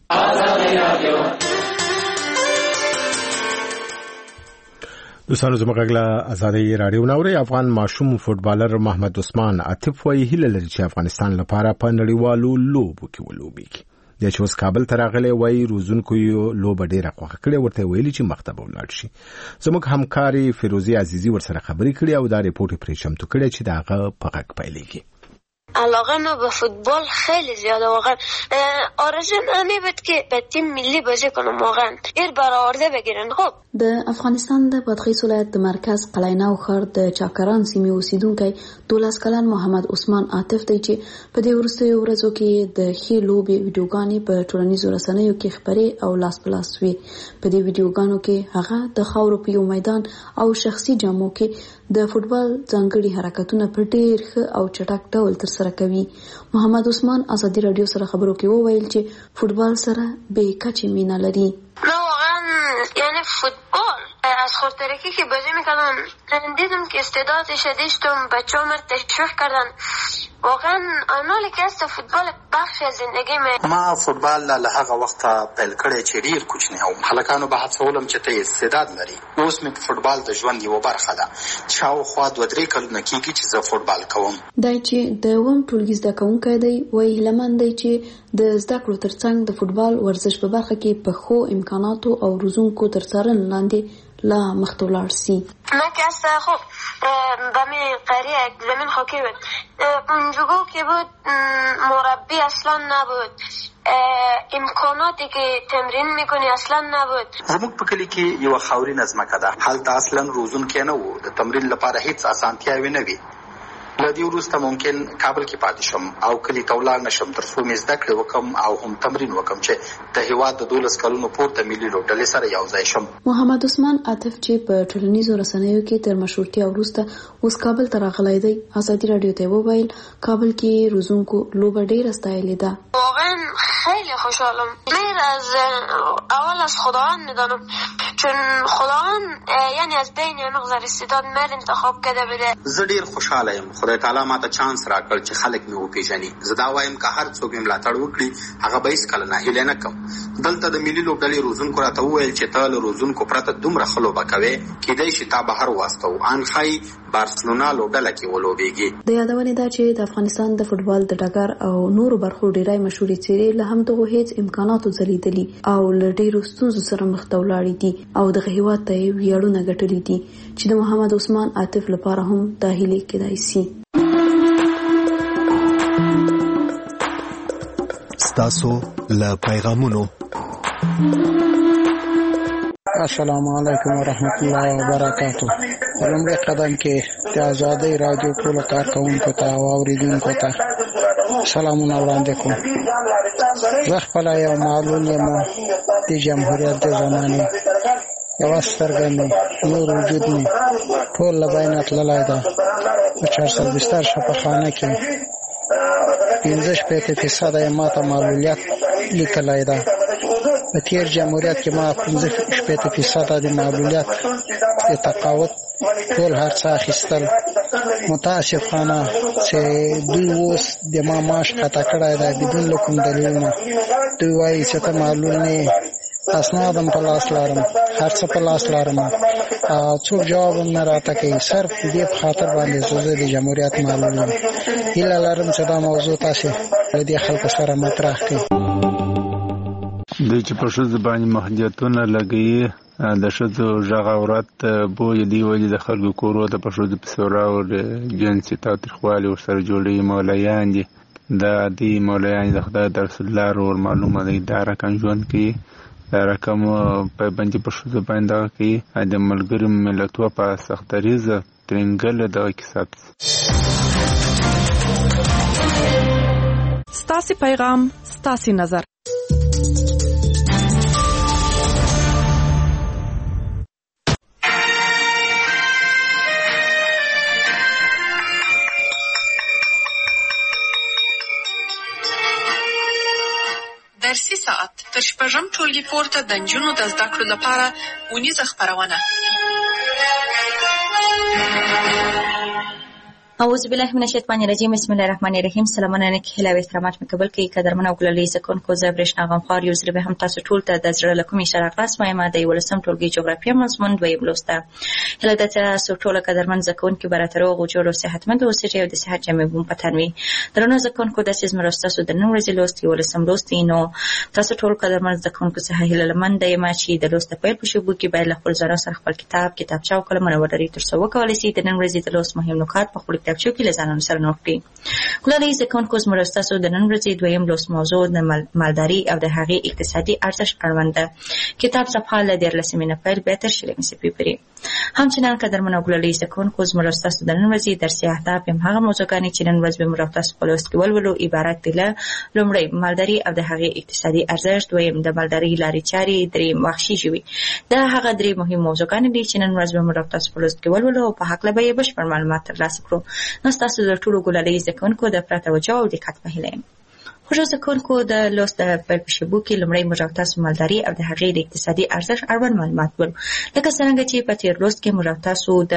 دوستانو زموږ غږ ازادي رادیو ناوري. افغان ماشوم فوټبالر محمد عثمان عاطف وایي هیله لري چې افغانستان لپاره په نړیوالو لوبو کې ولوبېږي. د چې اوس کابل ته راغلی وایي روزونکو یې لوبه ډېره خوښه کړې ورته ویلي چې مخ ته به ولاړ شي. زموږ همکاري فیروزي عزیزي ورسره خبرې کړې او دا ریپورت یې پرې چمتو کړی چې د هغه په غږ پیلېږي. علاقه ما به فوتبال خیلی زیاده واقعا. آرزوم همین بود که به تیم ملی بازی کنم واقعا ایر برآورده بگیرن. خب د افغانستان د بادغیس ولایت د مرکز قلعه‌نو ښار د چاکران سیمې اوسیدونکی دولس کلن محمد عثمان عاطف دی چې په دې وروستیو ورځو کې د ښې لوبې ویډیوګانې په ټولنیزو رسنیو کې خپرې او لاس په لاس وې. په دې ویډیوګانو کې هغه د خاورو په یو میدان او شخصي جامو کې د فوټبال ځانګړي حرکتونه په ډېر ښه او چټک ډول ترسره کوي. محمد عثمان ازادي رادیو سره خبرو کې وویل چې فوټبال سره بې کچې مینه لري. یعنی فوتبال از خودترکی که بازی میکردم دیدم که استعدادش داشتم بچه ها تشویق کردن. واقعا آنالی که است فوتبال بخش از زندگی من. ما فوتبال له هغه وخت پیل کړی چې ډیر کوچنی وم. هلکانو به هڅولم چې ته استعداد لري. اوس مې فوتبال د ژوند یوه برخه ده. شاوخوا دوه درې کلونه کېږي چې زه فوتبال کوم. دا چې د اووم ټولګي زده کوونکی دی وایي هیلهمند دی چې د زده کړو ترڅنګ د فوتبال ورزش په برخه کې په ښو امکاناتو او روزونکو تر څارنې لاندې لا مخته ولاړ سي. من که از خب بمی قریه زمین خاکی بود اونجوگو که بود مربی اصلا نبود امکاناتی که تمرین میکنی اصلا نبود. زموږ په کلی کې یو خاورینه ځمکه ده. هلته اصلا روزونکی نه و. د تمرین لپاره هیڅ اسانتیاوې نه وي. له دې وروسته ممکن کابل کې پاتې شم او کلي ته ولاړ نه شم تر څو مې زده کړې وکړم او هم تمرین وکړم چې د هېواد د دولس کلونو پورته ملي لوبډلې سره یو ځای شم. محمد عثمان عاطف چې په ټولنیزو رسنیو کې تر مشهورتیا وروسته اوس کابل ته راغلی دی ازادي رادیو ته وویل کابل کې روزونکو لوبه ډېره ستایلې ده. واقعا خیلی خوشحالم. میر از اول از خداوند میدانم چون خداوند یعنی از بین مقدار استعداد مر انتخاب کرده بده. زه ډېر خوشحاله یم. خدای تعالی ماته چانس راکړ چې خلک مې وپېژني. زه دا وایم که هر څوک مې ملاتړ وکړي هغه به هېڅکله ناهیلی نه کړم. دلته د ملي لوبډلې روزونکو راته وویل چې ته له روزونکو پرته دومره ښه لوبه کوې کیدای شي تا بهر واستوو. ان ښایي بارسلونا لوبډله کې ولوبېږي. د یادونې دا چې د افغانستان د فوټبال د ډګر او نورو برخو ډېری مشهورې څېرې له همدغو هېڅ امکاناتو ځلېدلي او له ډېرو ستونزو سره مخ ته ولاړې دي او دغه هېواد ته یې ویاړونه ګټلي دي چې د محمد عثمان عاطف لپاره هم دا هیلې کېدای سي. ستاسو له پیغامونو. السلام علیکم ورحمت الله وبرکاتہ. لومړی قدم کې د ازادۍ رادیو ټولو کارکوونکو ته او اورېدونکو ته سلامونه وړاندې کوم. زه خپله یو معلول یم د جمهوریت د زمانې یوه سترګه مې نور وجود مې ټول له بینه تللی ده. په چار سلویستر شفاخانه کې پنځه شپېته فیصده یې ما ته معلولیت لیکلی ده. په تېر جمهوریت کې ما پنځه شپېته فیصده د معلولیت د تقاعد ټول هر څه اخیستل. متاسفانه چې دوی اوس د ما معاش قطع کړی دی بدون له کوم دلیلونه. دوی وایي چې ته معلول نه، اسناد هم په لاس لرم، هر څه په لاس لرم، څوک جواب هم نه راته کوي. صرف د دې په خاطر باندې زه د جمهوریت معلول یم. هیله لرم چې دا موضوع تاسې له دې خلکو سره مطرح کړئ. دوی چې په ښځو باندې محدودیتونه لګوي، د ښځو غږ اورات بوی دی وجې د خلکو کورو ته په ښځو پسې وراوړ جنسي تاوتریخوالي ورسره جوړوي. مولایان دي، دا دي مولایان د خدای د رسول الله ور معلومه دی، دا رقم ژوند کوي، دا رقم پابندي په ښځو باندې دغه کوي. د ملګرو ملتونو په سختدریزه ترنګل دغه کیسه. ستاسې پیغام، ستاسې نظر. درسي ساعت تر شپږم ټولګي پورته د نجونو د زده کړو لپاره ونیزه خپرونه. اعوذ بالله من الشیطان الرجیم. بسم الله الرحمن الرحیم. سلامونه نیک هیله او احترامات مې قبول کړئ. قدرمنو او ګلالي زکونکو زه برېښنا غمخوار یو ځل به هم تاسو ټول ته د زړه له کومې اشاره خلاص وایم. د یولسم ټولګي جغرافیه مضمون دویم لوست ده. هیله ده چې تاسو ټول قدرمن زکونکو برابر روغ او جوړ او صحتمند اوسئ او د صحت جامې بوم پتن وي. درنو زکونکو د سیس مرستاسو د نن ورځې لوست یولسم لوست نو تاسو ټول قدرمن زکونکو څخه هیله لمن ده ما چې د لوست په پیل په شوبو کې باید خپل ځان سره خپل کتاب کتابچه او قلم ولرئ تر څو وکولای شئ د نن ورځې د لوست مهم نکات په خپل کتابچو کې لزانو سره نوٹ کړئ. ګلالي زکونکو مرستاسو د نن ورځې دویم لوست موضوع د مالداري او د هغې اقتصادي ارزښت اړوند ده. کتاب صفحه له دیارلسمې نه پیل بیا تر شلمې صفحې پورې. همچنان قدرمنو ګلالي زکونکو مرستاسو د نن ورځې درسي اهداف هم هغه موضوعګانې چې نن ورځ به موږ تاسو په لوست کې ولولو عبارت دي له لومړی مالداري او د هغې اقتصادي ارزښت، دویم د مالداري لارې چارې، دریم وحشي ژوي. دا هغه درې مهم موضوعګانې دي چې نن ورځ به موږ تاسو په لوست کې ولولو او په هکله به یې بشپړ معلومات ترلاسه کړو. نو ستاسو د ټولو ګلالي زکونکو د پوره توجه او دقت په هیله یم. خوږو زکونکو د لوست د پیل په شیبو کې لومړی موږ تاسو مالداري او د هغې د اقتصادي ارزښت اړوند معلومات ولرو. لکه څرنګه چې په تیر لوست کې موږ تاسو د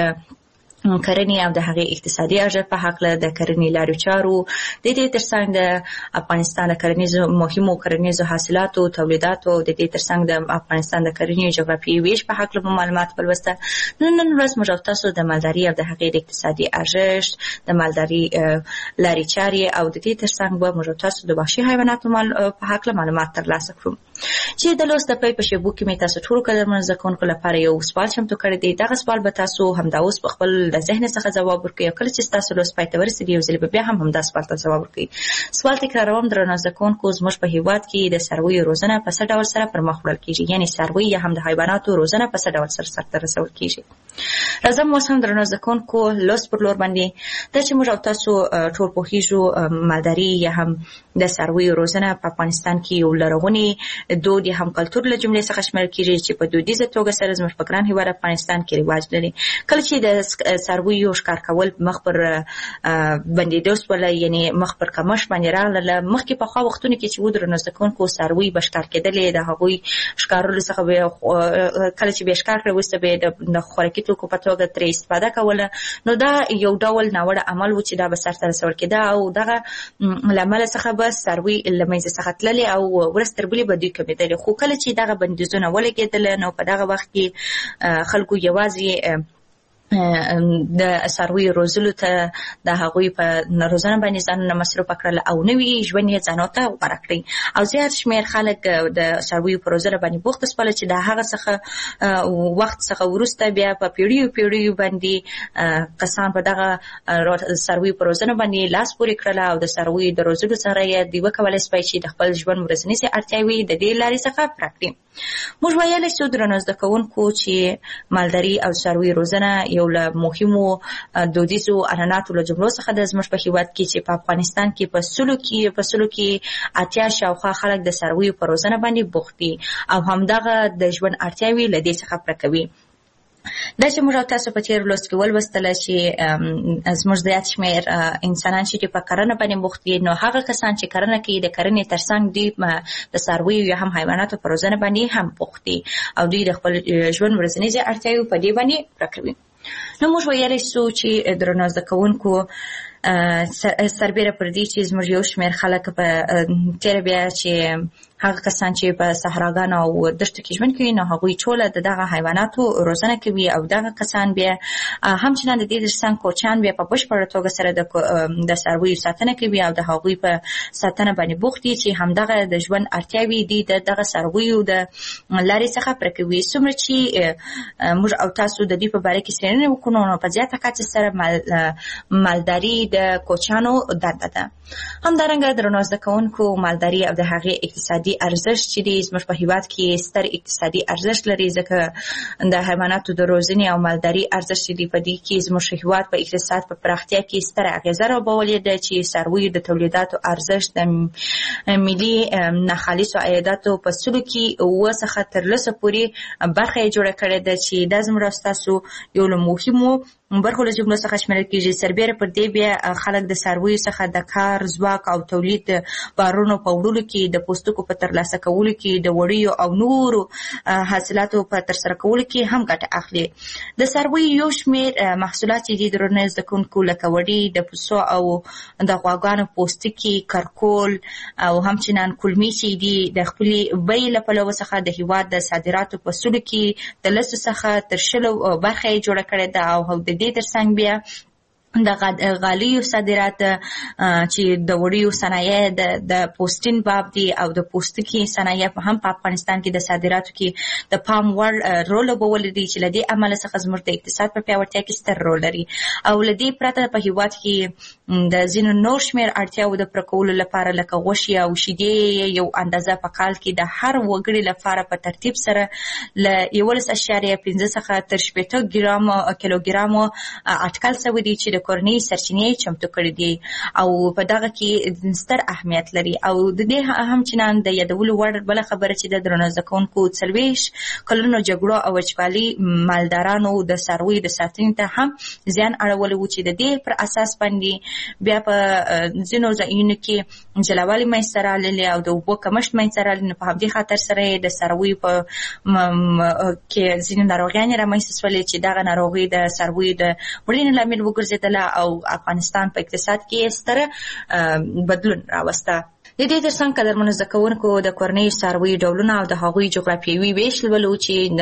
کرنې او د هغې اقتصادي ارزښت په هکله د کرنې لارو چارو د دې ترڅنګ د افغانستان د کرنیزو مهمو کرنیزو حاصلاتو تولیداتو د دې ترڅنګ د افغانستان د کرنې جغرافیایي ویش په هکله معلومات ولوسته. نن ورځ موږ تاسو د مالداري او د هغې د اقتصادي ارزښت، د مالداري لارې چارې او د دې ترڅنګ به موږ تاسو د وحشي حیواناتو په هکله معلومات ترلاسه کړو. چې د لوست د پیل په شیبو کې مې تاسو ټولو قدرمنو زکونکو لپاره یو سوال چمتو کړی دی. دغه سوال به تاسو همدا اوس په خپل د ذهن څخه جواب ورکړئ او کله چې تاسو لوست پای ته ورسېږي یو ځل به بیا هم همدا سوال ته جواب ورکړئ. سوال تکراروم. درنو زکونکو زموږ په هیواد کې د څارویو روزنه په څه ډول سره پرمخ وړل کیږي؟ یعنې څاروي یا هم د حیواناتو روزنه په څه ډول سره سرته رسول کیږي؟ راځم اوس هم درنو زکونکو لوست پر لور باندې دا چې موږ تاسو ټول پوهیږو مالداري یا هم د څارویو روزنه په افغانستان کې یو لرغونی دود یا هم کلتور له جملې څخه شمیرل کیږي چې په دودیزه توګه سره زموږ په ګران هیواد افغانستان کې رواج لري. کله چې د څارویو ښکار کول مخ پر بندېدو سول، یعنې مخ پر کمښت باندې راغله، مخکې پخوا وختونو کې چې و درنو زکونکو څاروي به ښکار کېدلې، د هغوی ښکارولو څخه به کله چې به یې ښکار کړی وروسته به یې د خوراکي توکو په توګه ترې استفاده کوله. نو دا یو ډول ناوړه عمل و چې دا به سرته رسول کېده او دغه له امله څخه به څاروي له منځه څخه تللې او ورځ تر بلې به دوی کمېدلې. خو کله چې دغه بندیزونه ولګېدله نو په دغه وخت کې خلکو یوازې د څارویو روزلو ته د هغوی په روزنه باندې ځانونه مصروف کړل او نوي ژوند یې ځانو ته غوره کړی او زیات شمېر خلک د څارویو په روزنه باندې بوخته شول چې د هغه څخه وخت څخه وروسته بیا په پیړیو پیړیو باندې کسان په دغه څارویو په روزنه باندې لاس پورې کړل او د څارویو د روزلو سره یې دوی وکولای شوای چې د خپل ژوند ورځنیزې اړتیاوې د دې لارې څخه پوره کړي. موږ ویلی شو درنو زده کوونکو چې مالداري او څارویو روزنه یو له مهمو دودیزو عنعناتو له جملو څخه د زموږ په هیواد کې چې په افغانستان کې په سلو کې په سلو کې اتیا شاوخوا خلک د څارویو په روزنه باندې بوخت دي او همدغه د ژوند اړتیاوې له دې څخه پوره کوي. دا چې موږ تاسو په تیر لوست کې ولوستله چې زموږ زیات شمېر انسانان چې په کرنه باندې بوخت دي، نو هغه کسان چې کرنه کوي د کرنې ترڅنګ دوی د څارویو یا هم حیواناتو په روزنه باندې هم بوخت دي او دوی د خپل ژوند ورځنیزې اړتیاوې په دې باندې پوره کوي. نو موږ ویلی سو چې درنو زده کوونکو سربیره پر دې چې زموږ یو شمېر خلک په تېره بیا چې هغه کسان چې په صحراګانو او دښتو کې ژوند کوي نو هغوی ټوله د دغه حیواناتو روزنه کوي او دغه کسان بیا همچنان د دې ترڅنګ کوچیان بیا په بشپړه توګه سره د د څارویو ساتنه کوي او د هغوی په ساتنه باندې بوخت دي چې همدغه د ژوند اړتیاوې دي د دغه څارویو د لارې څخه پوره کوي. څومره چې موږ او تاسو د دې په باره کې څېړنې وکړو نو په زیاته کچه سره مالداري د کوچیانو دنده ده. همدارنګه درنو زده کوونکو مالداري او د هغې اقتصادي ارزښت چې دی زموږ په هیواد کې ستر اقتصادي ارزښت لري ځکه د حیواناتو د روزنې او مالداري ارزښت چې دی په دې کې زموږ هیواد په اقتصاد په پراختیا کې ستره اغیزه رابولې ده چې څارویو د تولیداتو ارزښت د ملي ناخالصو عایداتو په سلو کې اوه څخه تر لسو پورې برخه یې جوړه کړې ده چې دا زموږ او ستاسو یو له مهمو برخو له جملو څخه شمیرل کېږي. سربیره پر دې بیا خلک د څارویو څخه د کار ځواک او تولید بارونو په وړلو کې د پوستکو په ترلاسه کولو کې د وړیو او نورو حاصلاتو په ترسره کولو کې هم ګټه اخلي. د څارویو یو شمېر محصولات چې دي درنو زده کوونکو لکه وړي د پسو او د غواګانو پوستکي کرکول او همچنان کلمې چې دي د خپلې بیې له پلوه څخه د هیواد د صادراتو په سلو کې د لسو څخه تر شلو برخه یې جوړه کړې ده او د دې ترڅنګ بیا د غالیو صادرات چې د وړیو صنایع د پوستین باب دي او د پوستکي صنایع هم په افغانستان کې د صادراتو کې د پام وړ رول لوبولی دی چې له دې امله څخه زموږ د اقتصاد په پیاوړتیا کې ستر رول لري او له دې پرته په هیواد کې د ځینو نور شمېر اړتیاوو د پوره کولو لپاره لکه غوښې او شیدې یو اندازه په کال کې د هر وګړي لپاره په ترتیب سره له یولس اعشاریه پنځه څخه تر شپېته ګرام کیلوګرامو اټکل شوی دی چې کورنۍ سرچینې چمتو کړې دي او په دغه کې ستر اهمیت لري. او د دې همچنان د یادولو وړ بله خبره چې د درنو زده کوونکو څلوېښت کلونو جګړو او وچکالي مالدارانو د څارویو د ساتنې ته هم زیان اړولی و چې د دې پر اساس باندې بیا په ځینو ځایونو کې جلاوالي منځته راغلي او د اوبو کمښت منځته راغلی نو په همدې خاطر سره د څارویو په کې ځینې ناروغیانې رامنځته شولې چې دغه ناروغي د څارویو د مړینې لامل وګرځېدله او افغانستان په اقتصاد کې ستر بدلون راوسته. د دې ترڅنګ قدرمنو زده کوونکو د کورنیو څارویو ډولونه او د هغوی جغرافیوي ویش لولو چې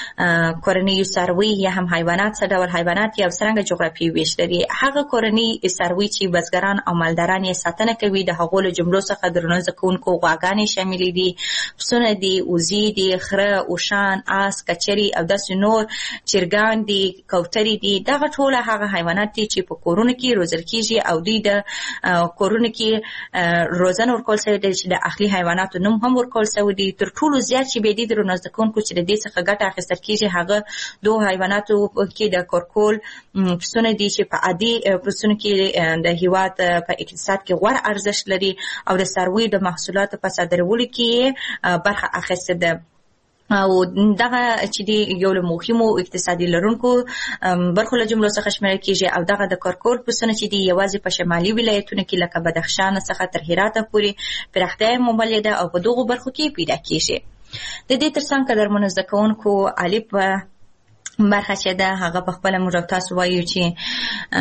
د کورنیو څاروي یا هم حیوانات څه ډول حیوانات یا څرنګه جغرافیوي ویش لري. هغه کورني څاروي چې بزګران او مالداران یې ساتنه کوي د هغو له جملو څخه درنو زده کوونکو غواګانې شاملې دي، پسونه دي، وزې دي، خره، اوښان، آس، کچري او داسې نور، چرګان دي، کوترې دي. دغه ټوله هغه حیوانات دي چې په کورونو کې روزل کېږي او دوی د کورونو کې روزنه ورکول شوی دی چې د اهلي حیواناتو نوم هم ورکول شوی دی. تر ټولو زیات چې بیا دي درنو زده کوونکو چې د دې څخه ګټه اخیستل کېږي هغه دوه حیواناتو کې د کورکول پسونه دي چې په عادي پسونو کې د هیواد په اقتصاد کې غوره ارزښت لري او د څارویو د محصولاتو په صادرولو کې برخه اخیستې ده. او دغه چې دی یو له مهمو اقتصادي لرونکو برخو له جملو څخه شمیرل کېږي او دغه د کورکول پسونه چې دی یوازې په شمالي ولایتونو کې لکه بدخشان څخه تر هراته پورې پراختیا موملې ده او په دغو برخو کې پیدا کېږي. د دې ترڅنګ قدرمنو زده کوونکو علي په برخه چې ده هغه په خپله موږ او تاسو وایو چې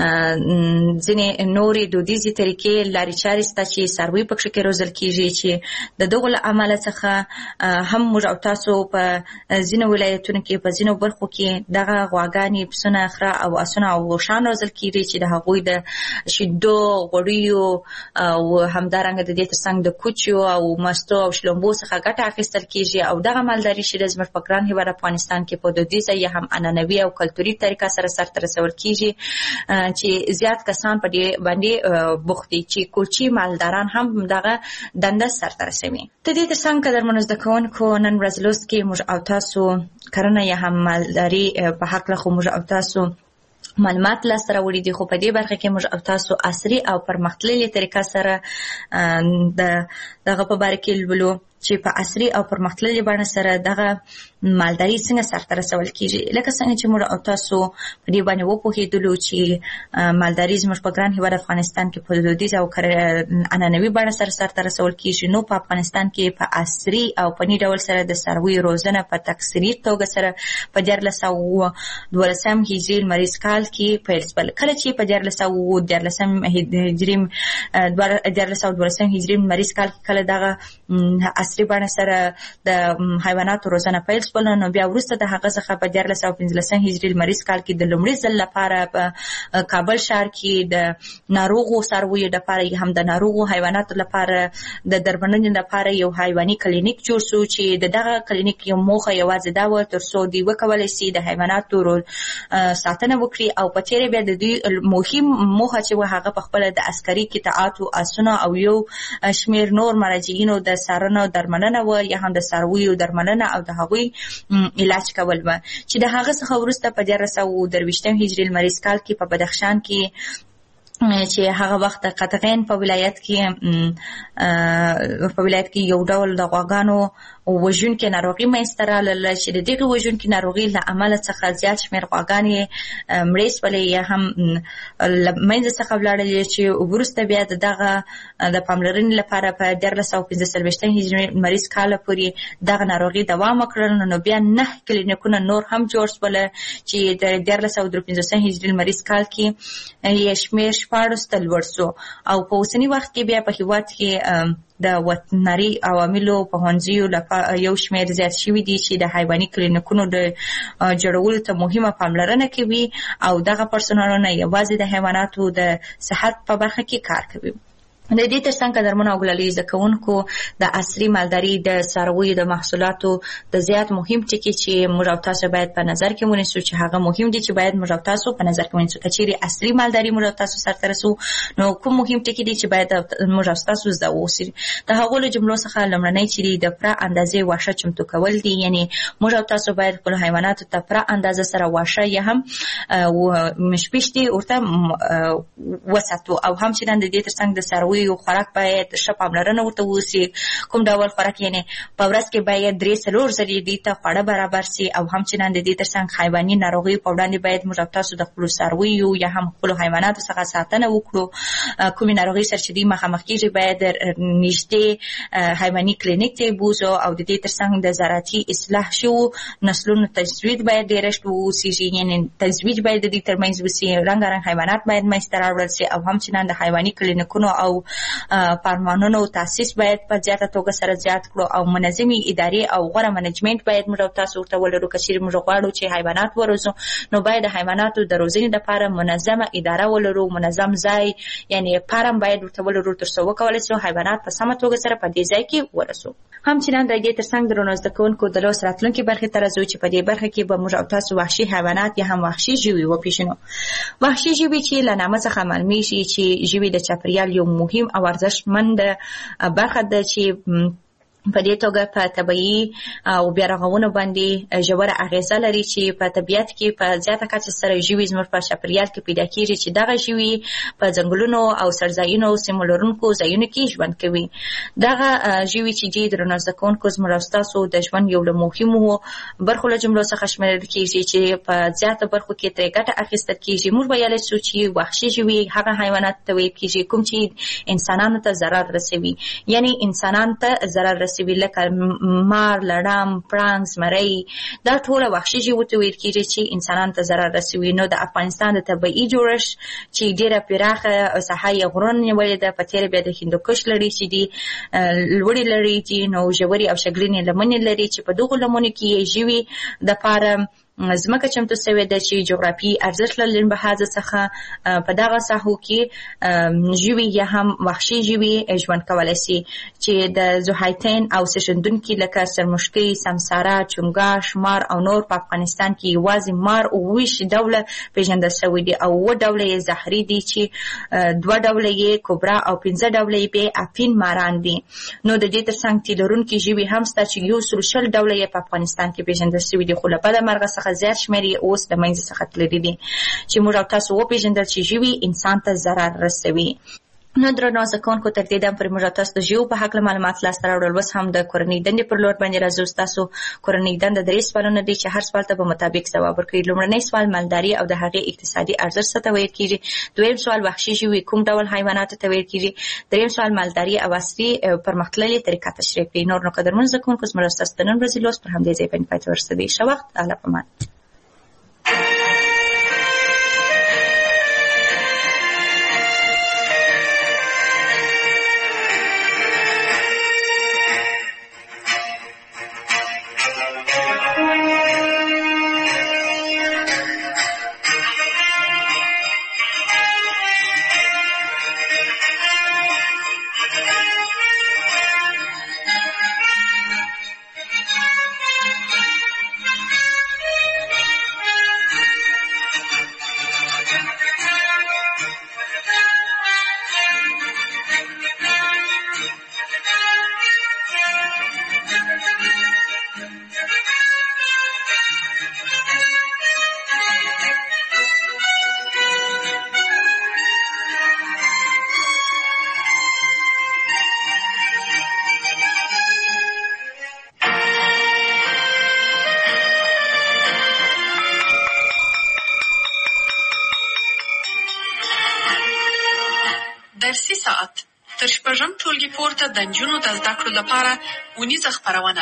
ځینې نورې دودیزې طریقې لارې چارې شته چې څاروي پکښې کې روزل کېږي چې د دغو له امله څخه هم موږ او تاسو په ځینو ولایتونو کې په ځینو برخو کې دغه غواګانې، پسونه، خره او اسونه او اوښان روزل کېږي چې د هغوی د شیدو، غوړیو او همدارنګه د دې ترڅنګ د کوچو او مستو او شلومبو څخه ګټه اخیستل کېږي او دغه مالداري چې د زموږ په ګران هېواد افغانستان کې په دودیزه یا هم عنعنوي او کلتوري طریقه سره سرته رسول کېږي چې زیات کسان په دې باندې بوخت دي چې کوچي مالداران هم دغه دنده سرته رسوي. د دې ترڅنګ قدرمنو زده کوونکو نن ورځ لوست کې موږ او تاسو کرنه یا هم مالداري په هکله خو موږ او تاسو معلومات لاسته راوړي دي، خو په دې برخه کې موږ او تاسو عصري او پرمختللې طریقه سره د دغه په باره کې لولو چې په عصري او پرمختللې بڼه سره دغه مالداري څنګه سرته رسول کیږي. لکه څنګه چې موږ او تاسو په دې باندې وپوهېدلو چې مالداري زموږ په ګران هېواد افغانستان کې په دودیز او عنعنوي بڼه سره سرته رسول کیږي، نو په افغانستان کې په عصري او فني ډول سره د څارویو روزنه په تکثري توګه سره په دیارلس سوه دولسم هجري لمریز کال کې پیل شول. کله چې په دیارلس سوه دیارلسم هجري دیارلس سوه دولسم هجري لمریز کال کې کله دغه عصري بڼه سره د حیواناتو روزنه پیل شول، نو بیا وروسته د هغه څخه په دیارلس سوه پنځلسم هجري لمریز کال کې د لومړي ځل لپاره په کابل ښار کې د ناروغو څارویو لپاره هم د ناروغو حیواناتو لپاره د درملنې لپاره یو حیواني کلینیک جوړ شو چې د دغه کلینیک یو موخه یوازې دا و تر څو دوی وکولی شي د حیواناتو ساتنه وکړي او په تېره بیا د دوی مهم موخه چې و هغه په خپله د عسکري قطعاتو آسونه او یو شمېر نور مراجعینو د څارنه او درملنه و یا هم د څارویو درملنه او د هغوی علاج کول و چې د هغه څخه وروسته په دیارلس سوه درویشتم هجري لمریز کال کې په بدخشان کې چې هغه وخت قطغین په ولایت کې په ولایت کې یو ډول د غواګانو وژونکې ناروغي منځته راغله چې د دغې وژونکې ناروغي له امله څخه زیات شمېر غواګانې مړې شولې یا هم له منځه څخه ولاړلې چې وروسته بیا د دغه د پاملرنې لپاره په دیارلس سوه پنځه څلوېښتم هجري لمریز کال پورې دغه ناروغي دوام وکړل، نو بیا نه کلینیکونه نور هم جوړ شول چې د دیارلس سوه درې پنځوسم هجري لمریز کال کې یې شمېر شپاړس ته لوړ شو او په اوسني وخت کې بیا په هېواد کې د وترنري عواملو پوهنځیو لپاره یو شمېر زیات شوي دي چې د حیواني کلینیکونو د جوړولو ته مهمه پاملرنه کوي او دغه پرسونالونه یوازې د حیواناتو د صحت په برخه کې کار کوي. د دې ترڅنګ قدرمنو او ګلالي زده کوونکو د عصري مالداري د څارویو د محصولاتو د زیات مهم ټکي چې موږ او تاسو باید په نظر کې ونیسو چې هغه مهم دي چې باید موږ او تاسو په نظر کې ونیسو. که چیرې عصري مالداري موږ او تاسو سرته رسو نو کوم مهم ټکي دي چې باید موږ او تاسو زده واوسو؟ د هغو له جملو څخه لومړنی چې د پوره اندازې واښه چمتو کول دي، یعنی موږ او تاسو باید خپلو حیواناتو ته پوره اندازه سره واښه یا هم مشپشتي ورته وساتو او همچنان د دې ترڅنګ د څارویو خوراک باید ښه پاملرنه ورته وشي. کوم ډول خوراک یعنی په ورځ کې باید درې څلور ځلې دې ته خواړه برابر شي او همچنان د دې ترڅنګ حیواني ناروغیو په وړاندې باید موږ او تاسو د خپلو څارویو یا هم خپلو حیواناتو څخه ساتنه وکړو. کومې ناروغۍ سره چې دوی مخامخ کېږي باید نږدې حیواني کلینیک ته یې بوځو او د دې ترڅنګ د زراعتي اصلاح شوو نسلونو تجوید باید ډېرښت ووسیږي، یعنې تجویج باید د دې ترمنځ وسي، رنګارنګ حیوانات باید منځته راوړل شي او همچنان د حیواني کلینیکونو او پارمانونو تاسیس باید په زیاته توګه سره زیات کړو او منظمې ادارې او غوره منیجمنت باید موږ او تاسو ورته ولرو. که چیرې موږ غواړو چې حیوانات وروزو نو باید د حیواناتو د روزنې لپاره منظمه اداره ولرو، منظم ځای یعنی فارم باید ورته ولرو تر څو وکولی شو حیوانات په سمه توګه سره په دې ځای کې ورسو. همچنان د دې ترڅنګ درنو زده کوونکو د لوست راتلونکي برخې ته راځو چې په دې برخه کې به موږ او تاسو وحشي حیوانات یا هم وحشي ژوي وپېژنو. وحشي ژوي چې له نامه څخه معلومیږي چې ژوي د چاپیریال یو مهم او ارزښتمند برخه ده چې په دې توګه په طبیعي او بیا رغونو باندې ژوره اغیزه لري چې په طبیعت کې په زیاته کچه سره ژوي زموږ په چاپیریال کې پیدا کېږي چې دغه ژوي په ځنګلونو او څړځایونو او سیمو لرونکو ځایونو کې ژوند کوي. دغه ژوي چې دي درنو زده کوونکو زموږ او ستاسو د ژوند یو له مهمو برخو له جملو څخه شمیرل کېږي چې په زیاته برخو کې ترې ګټه اخیستل کېږي. موږ ویلی شو چې وحشي ژوي هغه حیوانات ته ویل کېږي کوم چې انسانانو ته ضرر رسوي، یعنی انسانانو ته ضرر رسوي لکه مار، لړم، پړانګ، زمری، دا ټوله وحشي ژوي ته ویل کېږي چې انسانانو ته ضرر رسوي. نو د افغانستان د طبیعي جوړښت چې ډېره پراخه ساحه یې غرونه نیولې ده، په تېره بیا د هندوکش لړۍ چې دي لوړې لړۍ دي، نو ژورې او شګلینې لمنې لري چې په دغو لمنو کې یې ژوي دپاره ځمکه چمتو سوې ده چې جغرافي ارزښت له لنډمهاله څخه په دغه ساحو کې ژوي یا هم وحشي ژوي ژوند کولی شي چې د ذوحیاتین او سرښندونکي لکه سرمشکۍ، سمساره، چنګاښ، مار او نور په افغانستان کې یوازې مار اوه ویشت ډوله پیژندل شوي دي او اووه ډوله یې زهري دي چې دوه ډوله یې کبرا او پنځه ډوله یې بې افین ماران دي. نو د دې ترڅنګ تی لرونکي ژوي هم شته چې یو سل شل ډوله یې په افغانستان کې پیژندل شوي دي، خو له بده مرغه څخه زیات شمېر یې اوس د منځه څخه تللي دي چې موږ او تاسو وپېژندل چې ژوي انسان ته ضرر رسوي. نو درنو زکونکو تر دې دم پر موږ تاسو د ژوند په حق معلومات لاسته راوړل. وس هم د کورنۍ دندې پر لور باندې راځو. تاسو کورنۍ دنده درې سوالونه دي چې هر سوال ته په مطابق ځواب ورکړئ. لومړنی سوال مالداري او د هغې اقتصادي ارزښت څه ته ویل کیږي. دویم سوال وحشي ژوي کوم ډول حیوانات ته ویل کیږي. دریم سوال مالداري او عصري پرمختللې طریقه تشریح کړئ. نور نو قدرمن زکونکو زموږ تاسو د نن ورځې لوست پر همدې ځای باندې پاتې ورسېدی. ښه وخت. الله پامان. درسي ساعت تر شپږم ټولګي پورته د نجونو د زده کړو لپاره اونیزه خپرونه.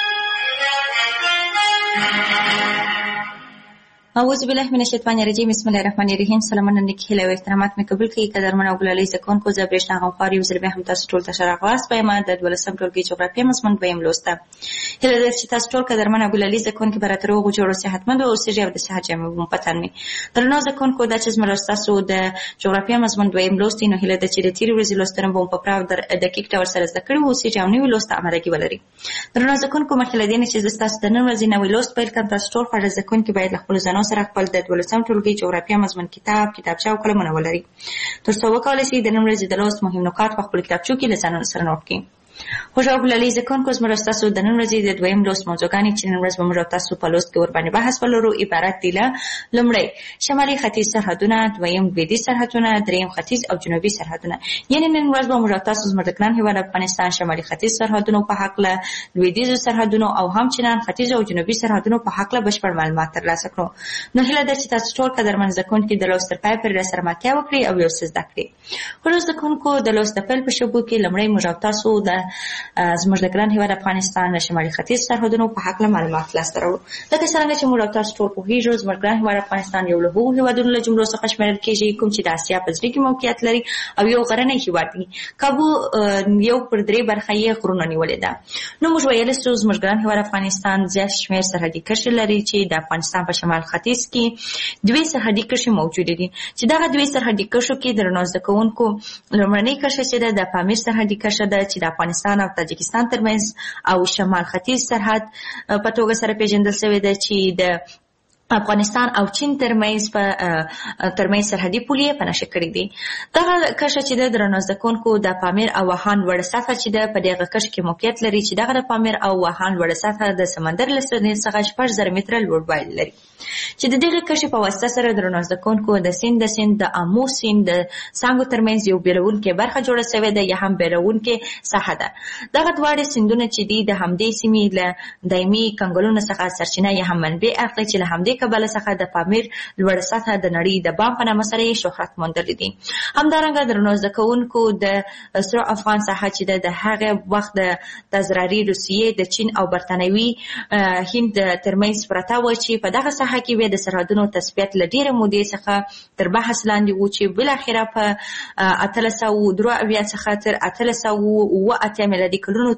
اعوذ بالله من الشیطان الرجیم. بسم الله الرحمن الرحیم. سلامونه نیک هیله او احترامات مې قبول کړئ. قدرمن او ګلالي زکونکو زه برېښنا غمخوار یو ځل بیا هم تاسو ټول ته ښه راغلاست. وایم د دولسم ټولګي جغرافیه مضمون دویم لوسته. هیله ده چې تاسو ټول قدرمن او ګلالي زکونکي به راته روغ جوړ او صحتمند اوسئ او د صحت جامې مو په تن وي. درنو زکونکو دا چې زموږ تاسو د جغرافیه مضمون دویم لوست نو هیله ده چې د تیرې ورځې لوستنه به په پراو دقیق ډول سره زده کړو اوسئ او نوی لوست امادګي ولري. درنو زکونکو مخکې له دې چې تاسو د نن ورځې نوی لوست پیل کړم تاسو ټول خپل زکونکي باید خپل ځانو سره خپل د دولسم ټولګي جغرافیه مضمون کتاب کتابچه او قلمونه ولري تر څو وکولای شي د نن ورځې د لوست مهم نکات په خپل کتابچو کې له ځان سره نوٹ کړئ. خوشحال ګلالي زکونکو زموږ تاسو د نن ورځې د دویم لوست موضوعګانې چې نن ورځ به موږ تاسو په لوست کې ور باندې بحث ولرو عبارت دي له لومړی شمالي ختیځ سرحدونه، دویم لویدیځ سرحدونه، دریم ختیځ او جنوبي سرحدونه. یعنی نن ورځ به موږ تاسو زموږ د ګران هېواد افغانستان شمالي ختیځ سرحدونو په هکله، لویدیځو سرحدونو او همچنان ختیځ او جنوبي سرحدونو په هکله بشپړ معلومات ترلاسه کړو. نو هیله ده چې تاسو ټول قدرمن زکونکي د لوست تر پای پورې راسره ملتیا وکړئ او یو څه زده کړئ. خو زکونکو د لوست د پیل په شروع کې لومړی موږ تاسو د زموږ د ګران هېواد افغانستان د شمالي ختیځ سرحدونو په هکله معلومات لاسته راوړو. لکه څرنګه چې موږ تاسو ټول پوهېږو زموږ ګران هېواد افغانستان یو له هغو هېوادونو له جملو څخه شمېرل کېږي کوم چې د اسیا په زړه کې موقعیت لري او یو غرنی هېواد دی. کابو یو پر درې برخه یې غرونه نیولې ده. نو موږ ویلی سو زموږ ګران هېواد افغانستان زیات شمېر سرحدي کرښې لري چې د افغانستان په شمال ختیځ کې دوې سرحدي کرښې موجودې دي چې دغه دوې سرحدي کرښو کې درنو زده کوونکو لومړنۍ کرښه چې ده د پامیر سرحدي کرښه ده چې د افغانستان او تاجکستان ترمنځ او شمال ختیځ سرحد په توګه سره پیژندل شوی ده چې د افغانستان او چین ترمنځ په ترمنځ سرحدي پولې په نښه کړې دي. دغه کرښه چې د درنو زده کوونکو د پامیر او واخان لوړه سطحه چې ده په دغه کرښه کې موقعیت لري چې دغه د پامیر او واخان لوړه سطحه د سمندر له سطحې څخه شپږ زره متره لوړوالی لري چې د دغه کرښې په واسطه سره درنو زده کوونکو د سیند د سیند د امو سیند د څانګو ترمنځ یو بېلونکې برخه جوړه شوې ده یا هم بېلونکې ساحه ده. دغه دواړه سیندونه چې دي د همدې سیمې له دایمي کنګلونو څخه سرچینه یا هم منبع اخلي چې له همدې کبله څخه د پامیر لوړه سطحه د نړۍ د بام په نامه سره یې شهرت موندلی دي. همدارنګه درنو زده کوونکو د سره افغان ساحه چې د هغه وخت د تزراري روسیې د چین او برتانوي هند ترمنځ پرته وه چې په دغه ساحه کې به د سرحدونو تثبیت له ډېرې مودې څخه تر بحث لاندې و چې بالاخره په اتلس سوه درې اویا څخه تر اتلس سوه اوه اتیا میلادي کلونو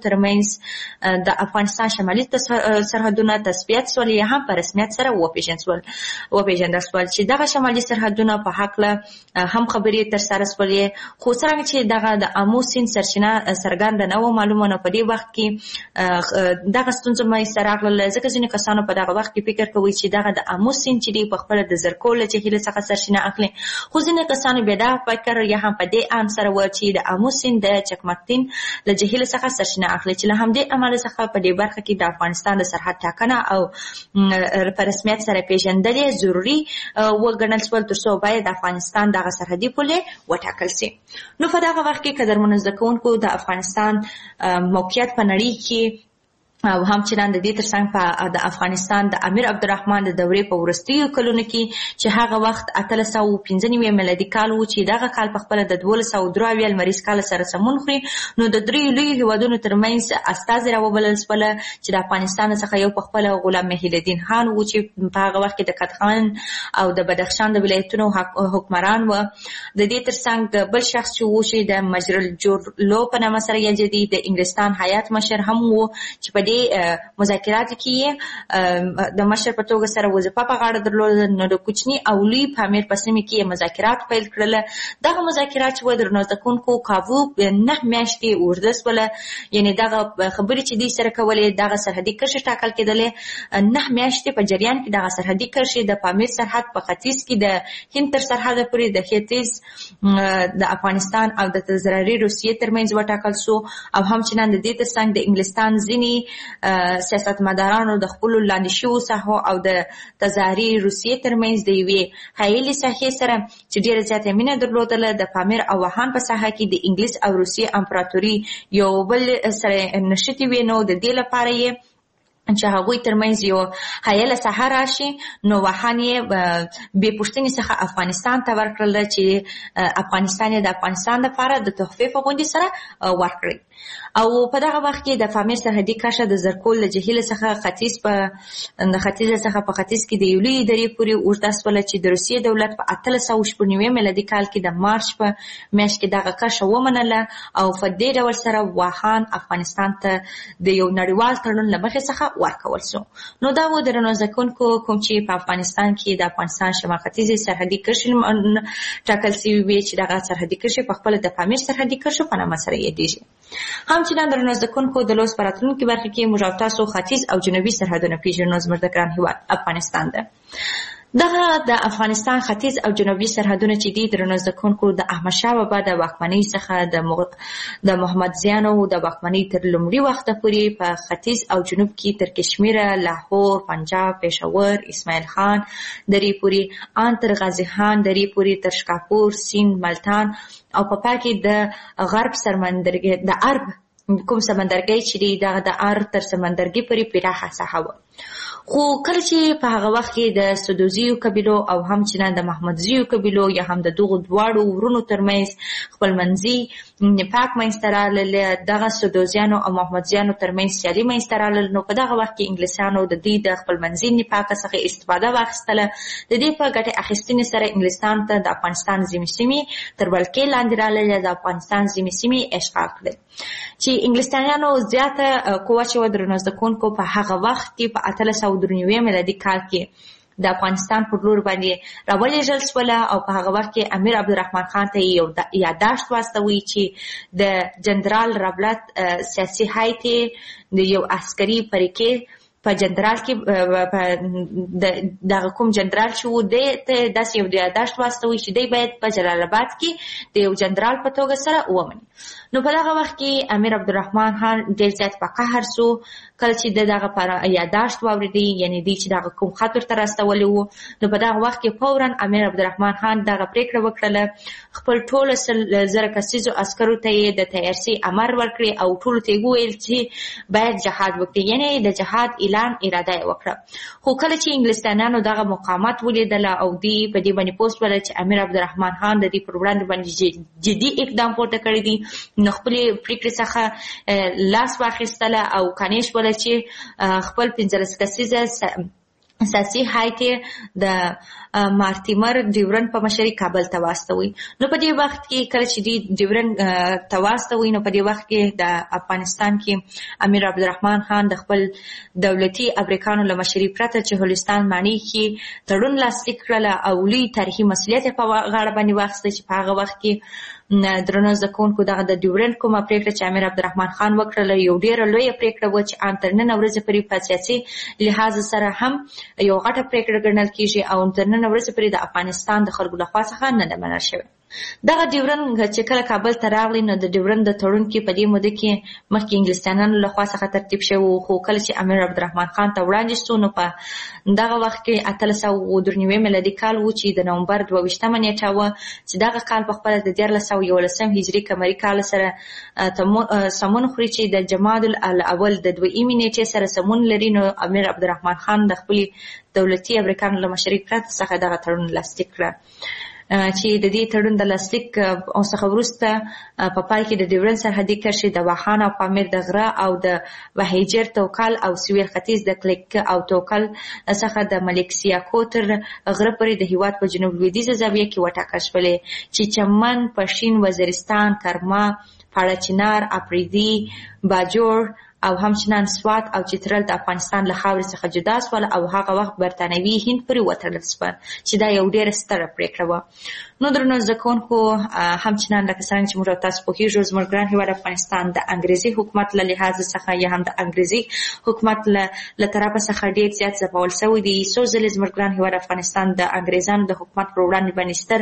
ترمنځ د افغانستان شمالي سرحدونه تثبیت سول یا هم په رسمیت سره وپېژندل سول وپېژندل سول چې دغه شمالي سرحدونه په هکله هم خبرې ترسره سولې. خو څرنګه چې دغه د امو سیند سرچینه څرګنده نه وه معلومه، نو په دې وخت کې دغه ستونزه منځته راغله ځکه ځینې کسانو په دغه وخت کې فکر کوي چې دغه د امو سیند چې دی په خپله د زرکو له جهیل څخه سرچینه اخلي. خو ځینې کسانو بیا دغه فکر یا هم په دې ان سره وه چې د امو سیند د چکمکتین له جهیل څخه سرچینه اخلي چې له همدې امله څخه په دې برخه کې د افغانستان د سرحد ټاکنه او په رسمیت سره سره پیژندل ضروري وګڼل شول ترڅو باید د افغانستان دغه سرحدي پولې وټاکل شي. نو په دغه وخت کې قدرمنو زده کوونکو د افغانستان موقعیت په نړۍ کې او همچنان د دې ترڅنګ په د افغانستان د امیر عبدالرحمن د دورې په وروستیو کلونو کې چې هغه وخت اتلس سوه پنځه نوي میلادي کال و چې دغه کال په خپله د دولس سوه درې اویا لمریز کال سره سمون خوري، نو د دریو لویو هېوادونو ترمنځ استازي راوبلل شوله چې د افغانستان څخه یو په خپله غلام محیالدین خان و چې په هغه وخت کې د کدخان او د بدخشان د ولایتونو حکمران و. د دې ترڅنګ بل شخص چې و چې د مجرالجولو په نامه سره یادېدی د انګلستان هیات مشر هم و چې په مذاکراتو کې د مشر په توګه سره وظیفه په غاړه درلوده. نو د کوچني او لوی پامیر په سیمه کې مذاکرات پیل کړل. دغه مذاکرات چې درنو زده کوونکو کاوه نه میاشتې اوږده شوله، یعنې دغه خبرې چې دوی سره کولې دغه سرحدي کرښې ټاکل کېدلې. نه میاشتې په جریان کې دغه سرحدي کرښې د پامیر سرحد په ختیځ کې د هند تر سرحده پورې د ختیځ د افغانستان او د تزراري روسیې ترمنځ وټاکل شو، او همچنان د دې ترڅنګ د انګلستان ځینې سیاستمدارانو د خپلو لاندې شویو ساحو او د تزاري روسیې ترمنځ د یوې حایلې ساحې سره چې ډېره زیاته مینه درلودله د پامیر او واخان په ساحه کې د انګلیس او روسیې امپراتوري یو بل سره نښتې وې. نو د دې لپاره یې چې هغوی ترمنځ یو حایله ساحه راشي، نو واخان یې بې پوښتنې څخه افغانستان ته ورکړله چې افغانستان یې د افغانستان لپاره د تحفې په غوندې سره ورکړي. او په دغه وخت کې د پامیر سرحدي کرښه د زرکول له جهیل څخه ختیځ په د ختیځ څخه په ختیځ کې د یو لویې درې پورې اوږده شوله چې د روسیې دولت په اتلس سوه شپږ نوي میلادي کال کې د مارچ په میاشت کې دغه کرښه ومنله، او په دې ډول سره واخان افغانستان ته د یو نړیوال تړون له مخې څخه ورکول شو. نو دا و درنو زده کوونکو کوم چې په افغانستان کې د افغانستان شمال ختیځې سرحدي کرښې ټاکل شوي وې چې دغه سرحدي کرښې په خپله د پامیر سرحدي کرښو په نامه سره یادېږي. همچنان درنو زده کوونکو د لوست په راتلونکي برخه کې موږ او تاسو ختیځ او جنوبي سرحدونه پیژنو. زموږ د ګران هېواد افغانستان ده. دغه د افغانستان ختیځ او جنوبي سرحدونه چې دي درنو زده کوونکو د احمدشاه بابا د واکمنۍ څخه د مغ... د محمدزیانو د واکمنۍ تر لومړي وخته پورې په ختیځ او جنوب کې تر کشمیره، لاهور، پنجاب، پېښور، اسماعیل خان درې پورې، ان تر غازي خان درې پورې، تر شکاپور، سیند، ملتان او په پای کې د غرب سمندرګي د ارب کوم سمندرګي چې دغه د ار تر سمندرګي پورې پراخه ساحه وه. خو کله چې په هغه وخت کې د سدوزیو قبیلو او همچنان د محمدزیو قبیلو یا هم د دغو دواړو ورونو ترمنځ خپلمنځي نفاق منځته راغلل، دغه سدوزیانو او محمدزیانو ترمنځ سیالي منځته راغلل. نو په دغه وخت کې انګلیسانو د دې د خپلمنځي نفاق څخه استفاده واخیستله. د دې په ګټې اخیستنې سره انګلستان ته د افغانستان ځینې سیمې تر ولکې لاندې راغللې، د افغانستان ځینې سیمې اشغال کړې. چې انګلستانیانو زیاته قوه چې وه درنو زده کوونکو په هغه وخت کې په اتلس سوه درې نوي میلادي کال کې د افغانستان پر لور باندې راولېږل شوله، او په هغه وخت کې امیر عبدالرحمن خان ته یو یاداشت واستوي چې د جنرال رابلت سیاسي هیات د یو عسکري پریکې په جنرال کې دغه کوم جنرال چې و دی ته داسې یو یاداشت واستوي چې دی باید په جلال آباد کې د یو جنرال په توګه سره ومني. نو په دغه وخت کې امیر عبدالرحمن خان ډېر زیات په قهر سو کله چې د دغه پر یاداشت واورېدی، یعنې دی چې دغه کوم خط ورته راستولی و. نو په دغه وخت کې فورا امیر عبدالرحمن خان دغه پرېکړه وکړله، خپل ټولو سل زره کسیزو عسکرو ته یې د تیارسي امر ورکړي او ټولو ته یې وویل چې باید جهاد وکړي، یعنې د جهاد اعلان اراده یې وکړه. خو کله چې انګلستانیانو دغه مقاومت ولیدله او دوی په دې باندې پوه شوله چې امیر عبدالرحمن خان د دې پر وړاندې باندې جدي اقدام پورته کړی دی، نو خپلې پرېکړې څخه لاس واخیستله او قانع شوله چې خپل پنځلس کسیزه سیاسي هیات د مارتیمر ډیورن په مشرۍ کابل ته واستوي. نو په دې وخت کې کله چې دی ډیورن ته واستوي، نو په دې وخت کې د افغانستان کې امیر عبدالرحمن خان د خپل دولتي ابریکانو له مشرۍ پرته چې هولستان ماڼۍ کې تړون لاسلیک کړله او لوی تاریخي مسؤلیت یې په غاړه باندې واخیسته چې په هغه وخت کې درنو زده کوونکو دغه د ډیورن کومه پرېکړه چې امیر عبدالرحمن خان وکړله یو ډېره لویه پرېکړه وه چې ان تر نن ورځې پورې په سیاسي لحاظ سره هم یو غټه پرېکړه ګڼل کېږي او تر نن ورځې پورې د افغانستان د خلکو لخوا څخه نه ده منل شوې. دغه ډیورن چې کله کابل ته راغلی نو د ډیورن د تړون کې په دې موده کې مخکې انګلیسانانو لخوا څخه ترتیب شوی خو کله چې امیر عبدالرحمن خان ته وړاندې شو نو په دغه وخت کې اتلس سوه درې نوي میلادي کال و چې د نومبر دوه ویشتمه نیټه وه چې دغه کال په خپله د دیارلس سوه یولسم هجري قمري کال سره سمون خوري چې د جماد الاول د دویمې نیټې سره سمون لري. نو امیر عبدالرحمن خان د خپلې دولتي امریکانو له مشرۍ پرته څخه دغه تړون لاسلیک کړه چې د دې تړون د لاسلیک څخه وروسته په پای کې د ډیورن سرحدي کرښې د واخان او پامیر د غره او د وهیجر توکل او سویل ختیځ د کلیک او توکل څخه د ملک سیاکو تر غره پورې د هیواد په جنوب لویدیځه زاویه کې وټاکل شولې چې چمن، پښین، وزیرستان، کرما، پاړه چنار، اپریدي، باجوړ او همچنان سوات او چترال د افغانستان له خاورې څخه جدا سول او هغه وخت برتانوي هند پورې وتړل شول چې دا یو ډېره ستره پرېکړه وه. نو درنو زده کوونکو همچنان لکه څرنګه چې موږ او تاسو پوهېږو زموږ ګران هېواد افغانستان د انګریزي حکومت له لحاظ څخه یا هم د انګریزي حکومت له طرفه څخه ډېر زیات ځپول شوی دی. څو ځلې زموږ ګران هېواد افغانستان د انګریزانو د حکومت پر وړاندې باندې ستر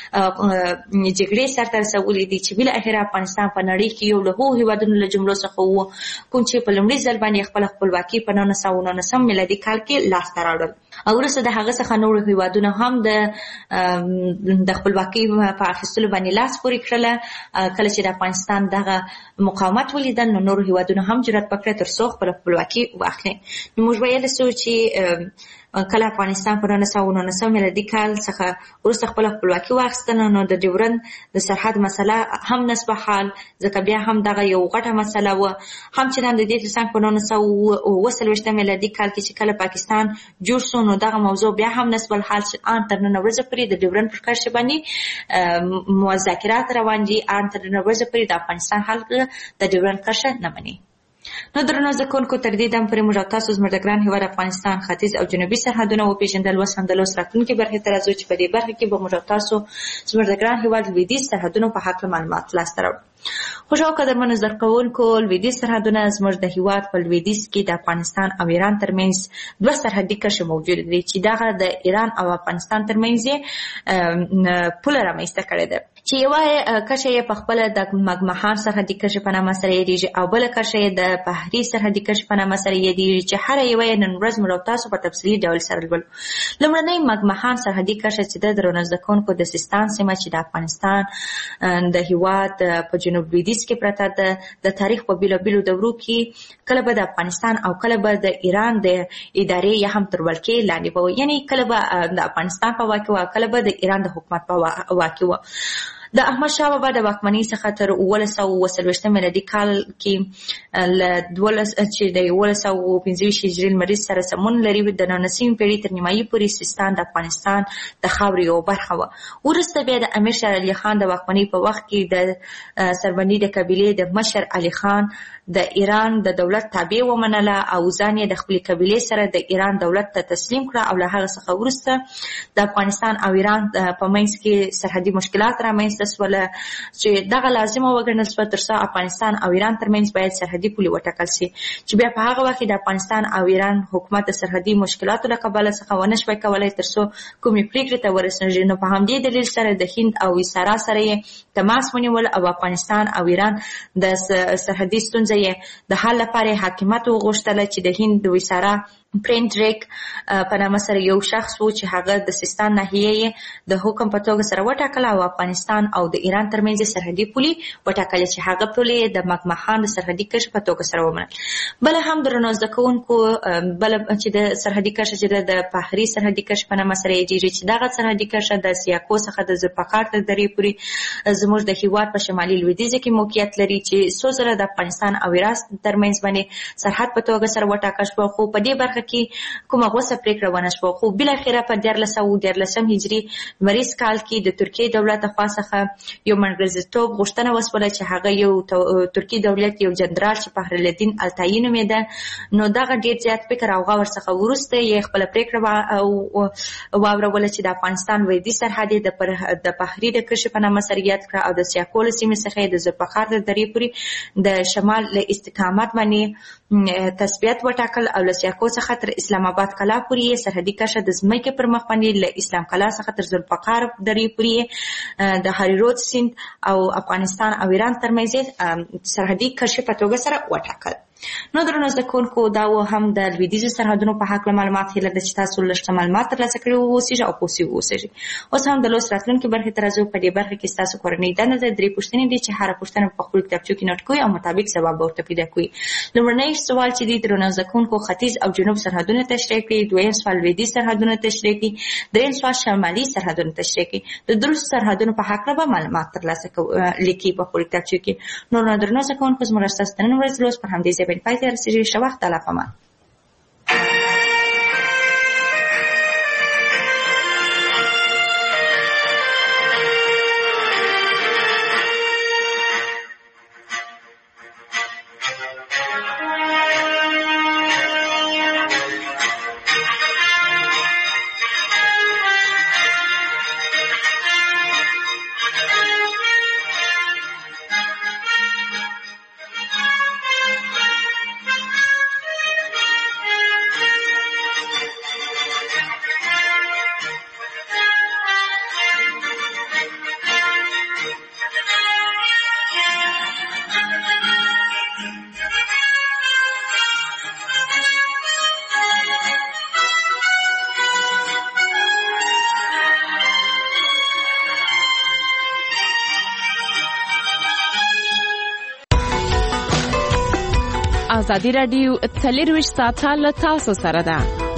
جګړې سرته رسولې دي چې بالاخره افغانستان په نړۍ کې یو له هغو هېوادونو له جملو څخه و کوم چې په لومړي ځل باندې خپله خپلواکي په نولس سوه نولسم میلادي کال کې لاسته راوړل او وروسته د هغه څخه نورو هېوادونو هم د د خپلواکۍ په اخیستلو باندې لاس پورې کړله. کله چې د افغانستان دغه مقاومت ولیدل نو نورو هېوادونو هم جرأت وکړه تر څو خپله خپلواکي واخلي. نو موږ ویلی سو چې کله افغانستان په نولس سوه نولسم میلادي کال څخه وروسته خپله خپلواکي واخیستله نو د ډیورن د سرحد مسله هم نسبه حال ځکه بیا هم دغه یو غټه مسله وه. همچنان د دې ترڅنګ په نولس سوه اوه څلوېښتم میلادي کال کې چې کله پاکستان جوړ شو نو دغه موضوع بیا هم نسبه الحال چې ان تر نن ورځې پورې د ډیورن پر کرښې باندې مذاکرات روان دي. ان تر نن ورځې پورې د افغانستان خلک د ډیورن کرښه نه مني. نو درنو زده کوونکو تر دې دم پورې موږ او تاسو زموږ د ګران هېواد افغانستان ختیځ او جنوبي سرحدونه وپېژندل. اوس هم د لوست راتلونکې برخې ته راځو چې په دې برخه کې به موږ او تاسو زموږ د ګران هېواد لویدیځ سرحدونو په هکله معلومات لاسته راوړو. خوږو او قدرمنو زده کوونکو لویدیځ سرحدونه زموږ د هېواد په لویدیځ کې د افغانستان او ایران ترمنځ دوه سرحدي کرښې موجودې دي چې دغه د ایران او افغانستان ترمنځ یې پوله رامنځته کړې ده چې یوه کرښه یې په خپله د مګمهان سرحدي کرښې په نامه سره یادېږي او بله کرښه یې د بحري سرحدي کرښې په نامه سره یادېږي چې هره یوه یې نن ورځ موږ او تاسو په تفصیلي ډول سره لولو. لومړنۍ مګمهان سرحدي کرښه چې ده درنو زده کوونکو د سیستان سیمه چې د افغانستان د هېواد په جنوب لویدیځ کې پرته ده. د تاریخ په بېلابېلو دورو کې کله به د افغانستان او کله به د ایران د ادارې یا هم تر ولکې لاندې به وه، یعنې کله به د افغانستان په واک کې وه کله به د ایران د حکومت په واک کې وه. د احمدشاه بابا د واکمنۍ څخه تر اوولس سوه اوه څلوېښتم میلادي کال کې له دولس چې د یولس سوه اوه پنځه ویشت هجري لمریز سره سمون لري د نولسمې پېړۍ تر نیمایي پورې سیستان د افغانستان د خاورې یوه برخه وه. وروسته بیا د امیر شېر علي خان د واکمنۍ په وخت کې د سربندي د قبیلې د مشر علي خان د ایران د دولت تابع ومنله او ځان یې د خپلې قبیلې سره د ایران دولت ته تسلیم کړه او له هغه څخه وروسته د افغانستان او ایران په منځ کې سرحدي مشکلات رامنځته سوله چې دغه لازمه وګڼل شوه تر څو افغانستان او ایران ترمنځ باید سرحدي پولې وټاکل شي چې بیا په هغه وخت کې د افغانستان او ایران حکومت د سرحدي مشکلاتو له کبله څخه ونه شوی کولی تر څو کومې پرېکړې ته ورسېږي. نو په همدې دلیل سره د هند او ویسارا سره یې تماس ونیول او افغانستان او ایران د سرحدي ستونزه یې د حل لپاره حاکمیت وغوښتله چې د هند د ویسارا پرینټریک په نامه سره یو شخص و چې هغه د سیستان ناحیه یې د حکم په توګه سره وټاکله او افغانستان او د ایران ترمنځ سرحدي پولې وټاکلې چې هغه پولې د مګمهان د سرحدي کرښې په توګه سره ومنل. بله هم درنو زده کوونکو بله چې د سرحدي کرښه چې د بحري سرحدي کرښې په نامه سره یادېږي چې دغه سرحدي کرښه د سیاکو څخه د ذوالفقار تر درې پورې زموږ د هېواد په شمالي لویدیځ کې موقعیت لري چې څو ځله د افغانستان او ایران ترمنځ باندې سرحد په توګه سره وټاکل شوه خو په دې برخه کې کومه غوڅه پرېکړه ونه شوه. خو بالاخره په دیارلس سوه دیارلسم هجري لمریز کال کې د ترکیې دولت لخوا څخه یو منځګړیتوب غوښتنه وسوله چې هغه یو ترکي دولت یو جنرال چې فخرالدین التایی نومېده نو دغه ډېر زیات فکر او غور څخه وروسته یې خپله پرېکړه واوروله چې د افغانستان لویدیځ سرحد یې د بحري د کرښې په نامه سره یاد کړه او د سیاکو له سیمې څخه یې د ذوالفقار تر درې پورې د شمال له استقامت باندې تثبیت وټاکل او له سیاکو څخه څخه تر اسلام آباد کلا پورې سرحدي کرښه د ځمکې پر مخ باندې له اسلام کلا څخه تر ذوالفقار درې پورې د هاري رود سیند او افغانستان او ایران ترمنځ سرحدي کرښې په توګه سره وټاکل. نو درنو زده کوونکو دا و هم د لویدیځو سرحدونو په هکله معلومات هیله ده چې تاسو لږ معلومات ترلاسه کړي واوسئ او پوه واوسئ. اوس هم د لوست راتلونکي برخې ته راځو. په دې برخه کې ستاسو کورنۍ دنده ده درې پوښتنې دي چې هره پوښتنه په خپل کتابچو کې نوټ کوئ او مطابق ځواب ورته پیدا کوئ. لومړنی سوال چې دی درنو زده کوونکو ختیځ او جنوب سرحدونه تشریح کړئ، دویم سوال لویدیځ سرحدونه تشریح کړئ، دریم سوال شمالي سرحدونه تشریح کړئ. د دروس سرحدونو په هکله به معلومات ترلاسه لیکي په خپل کتابچو کې. نو درنو زده کوونکو زموږ ستاسو نن ورځ لوست پر همدې ځای باندې پای ته رسیږي. ښه وخت الله پامان. ازادي راډیو څلرویشت ساعته له تاسو سره ده.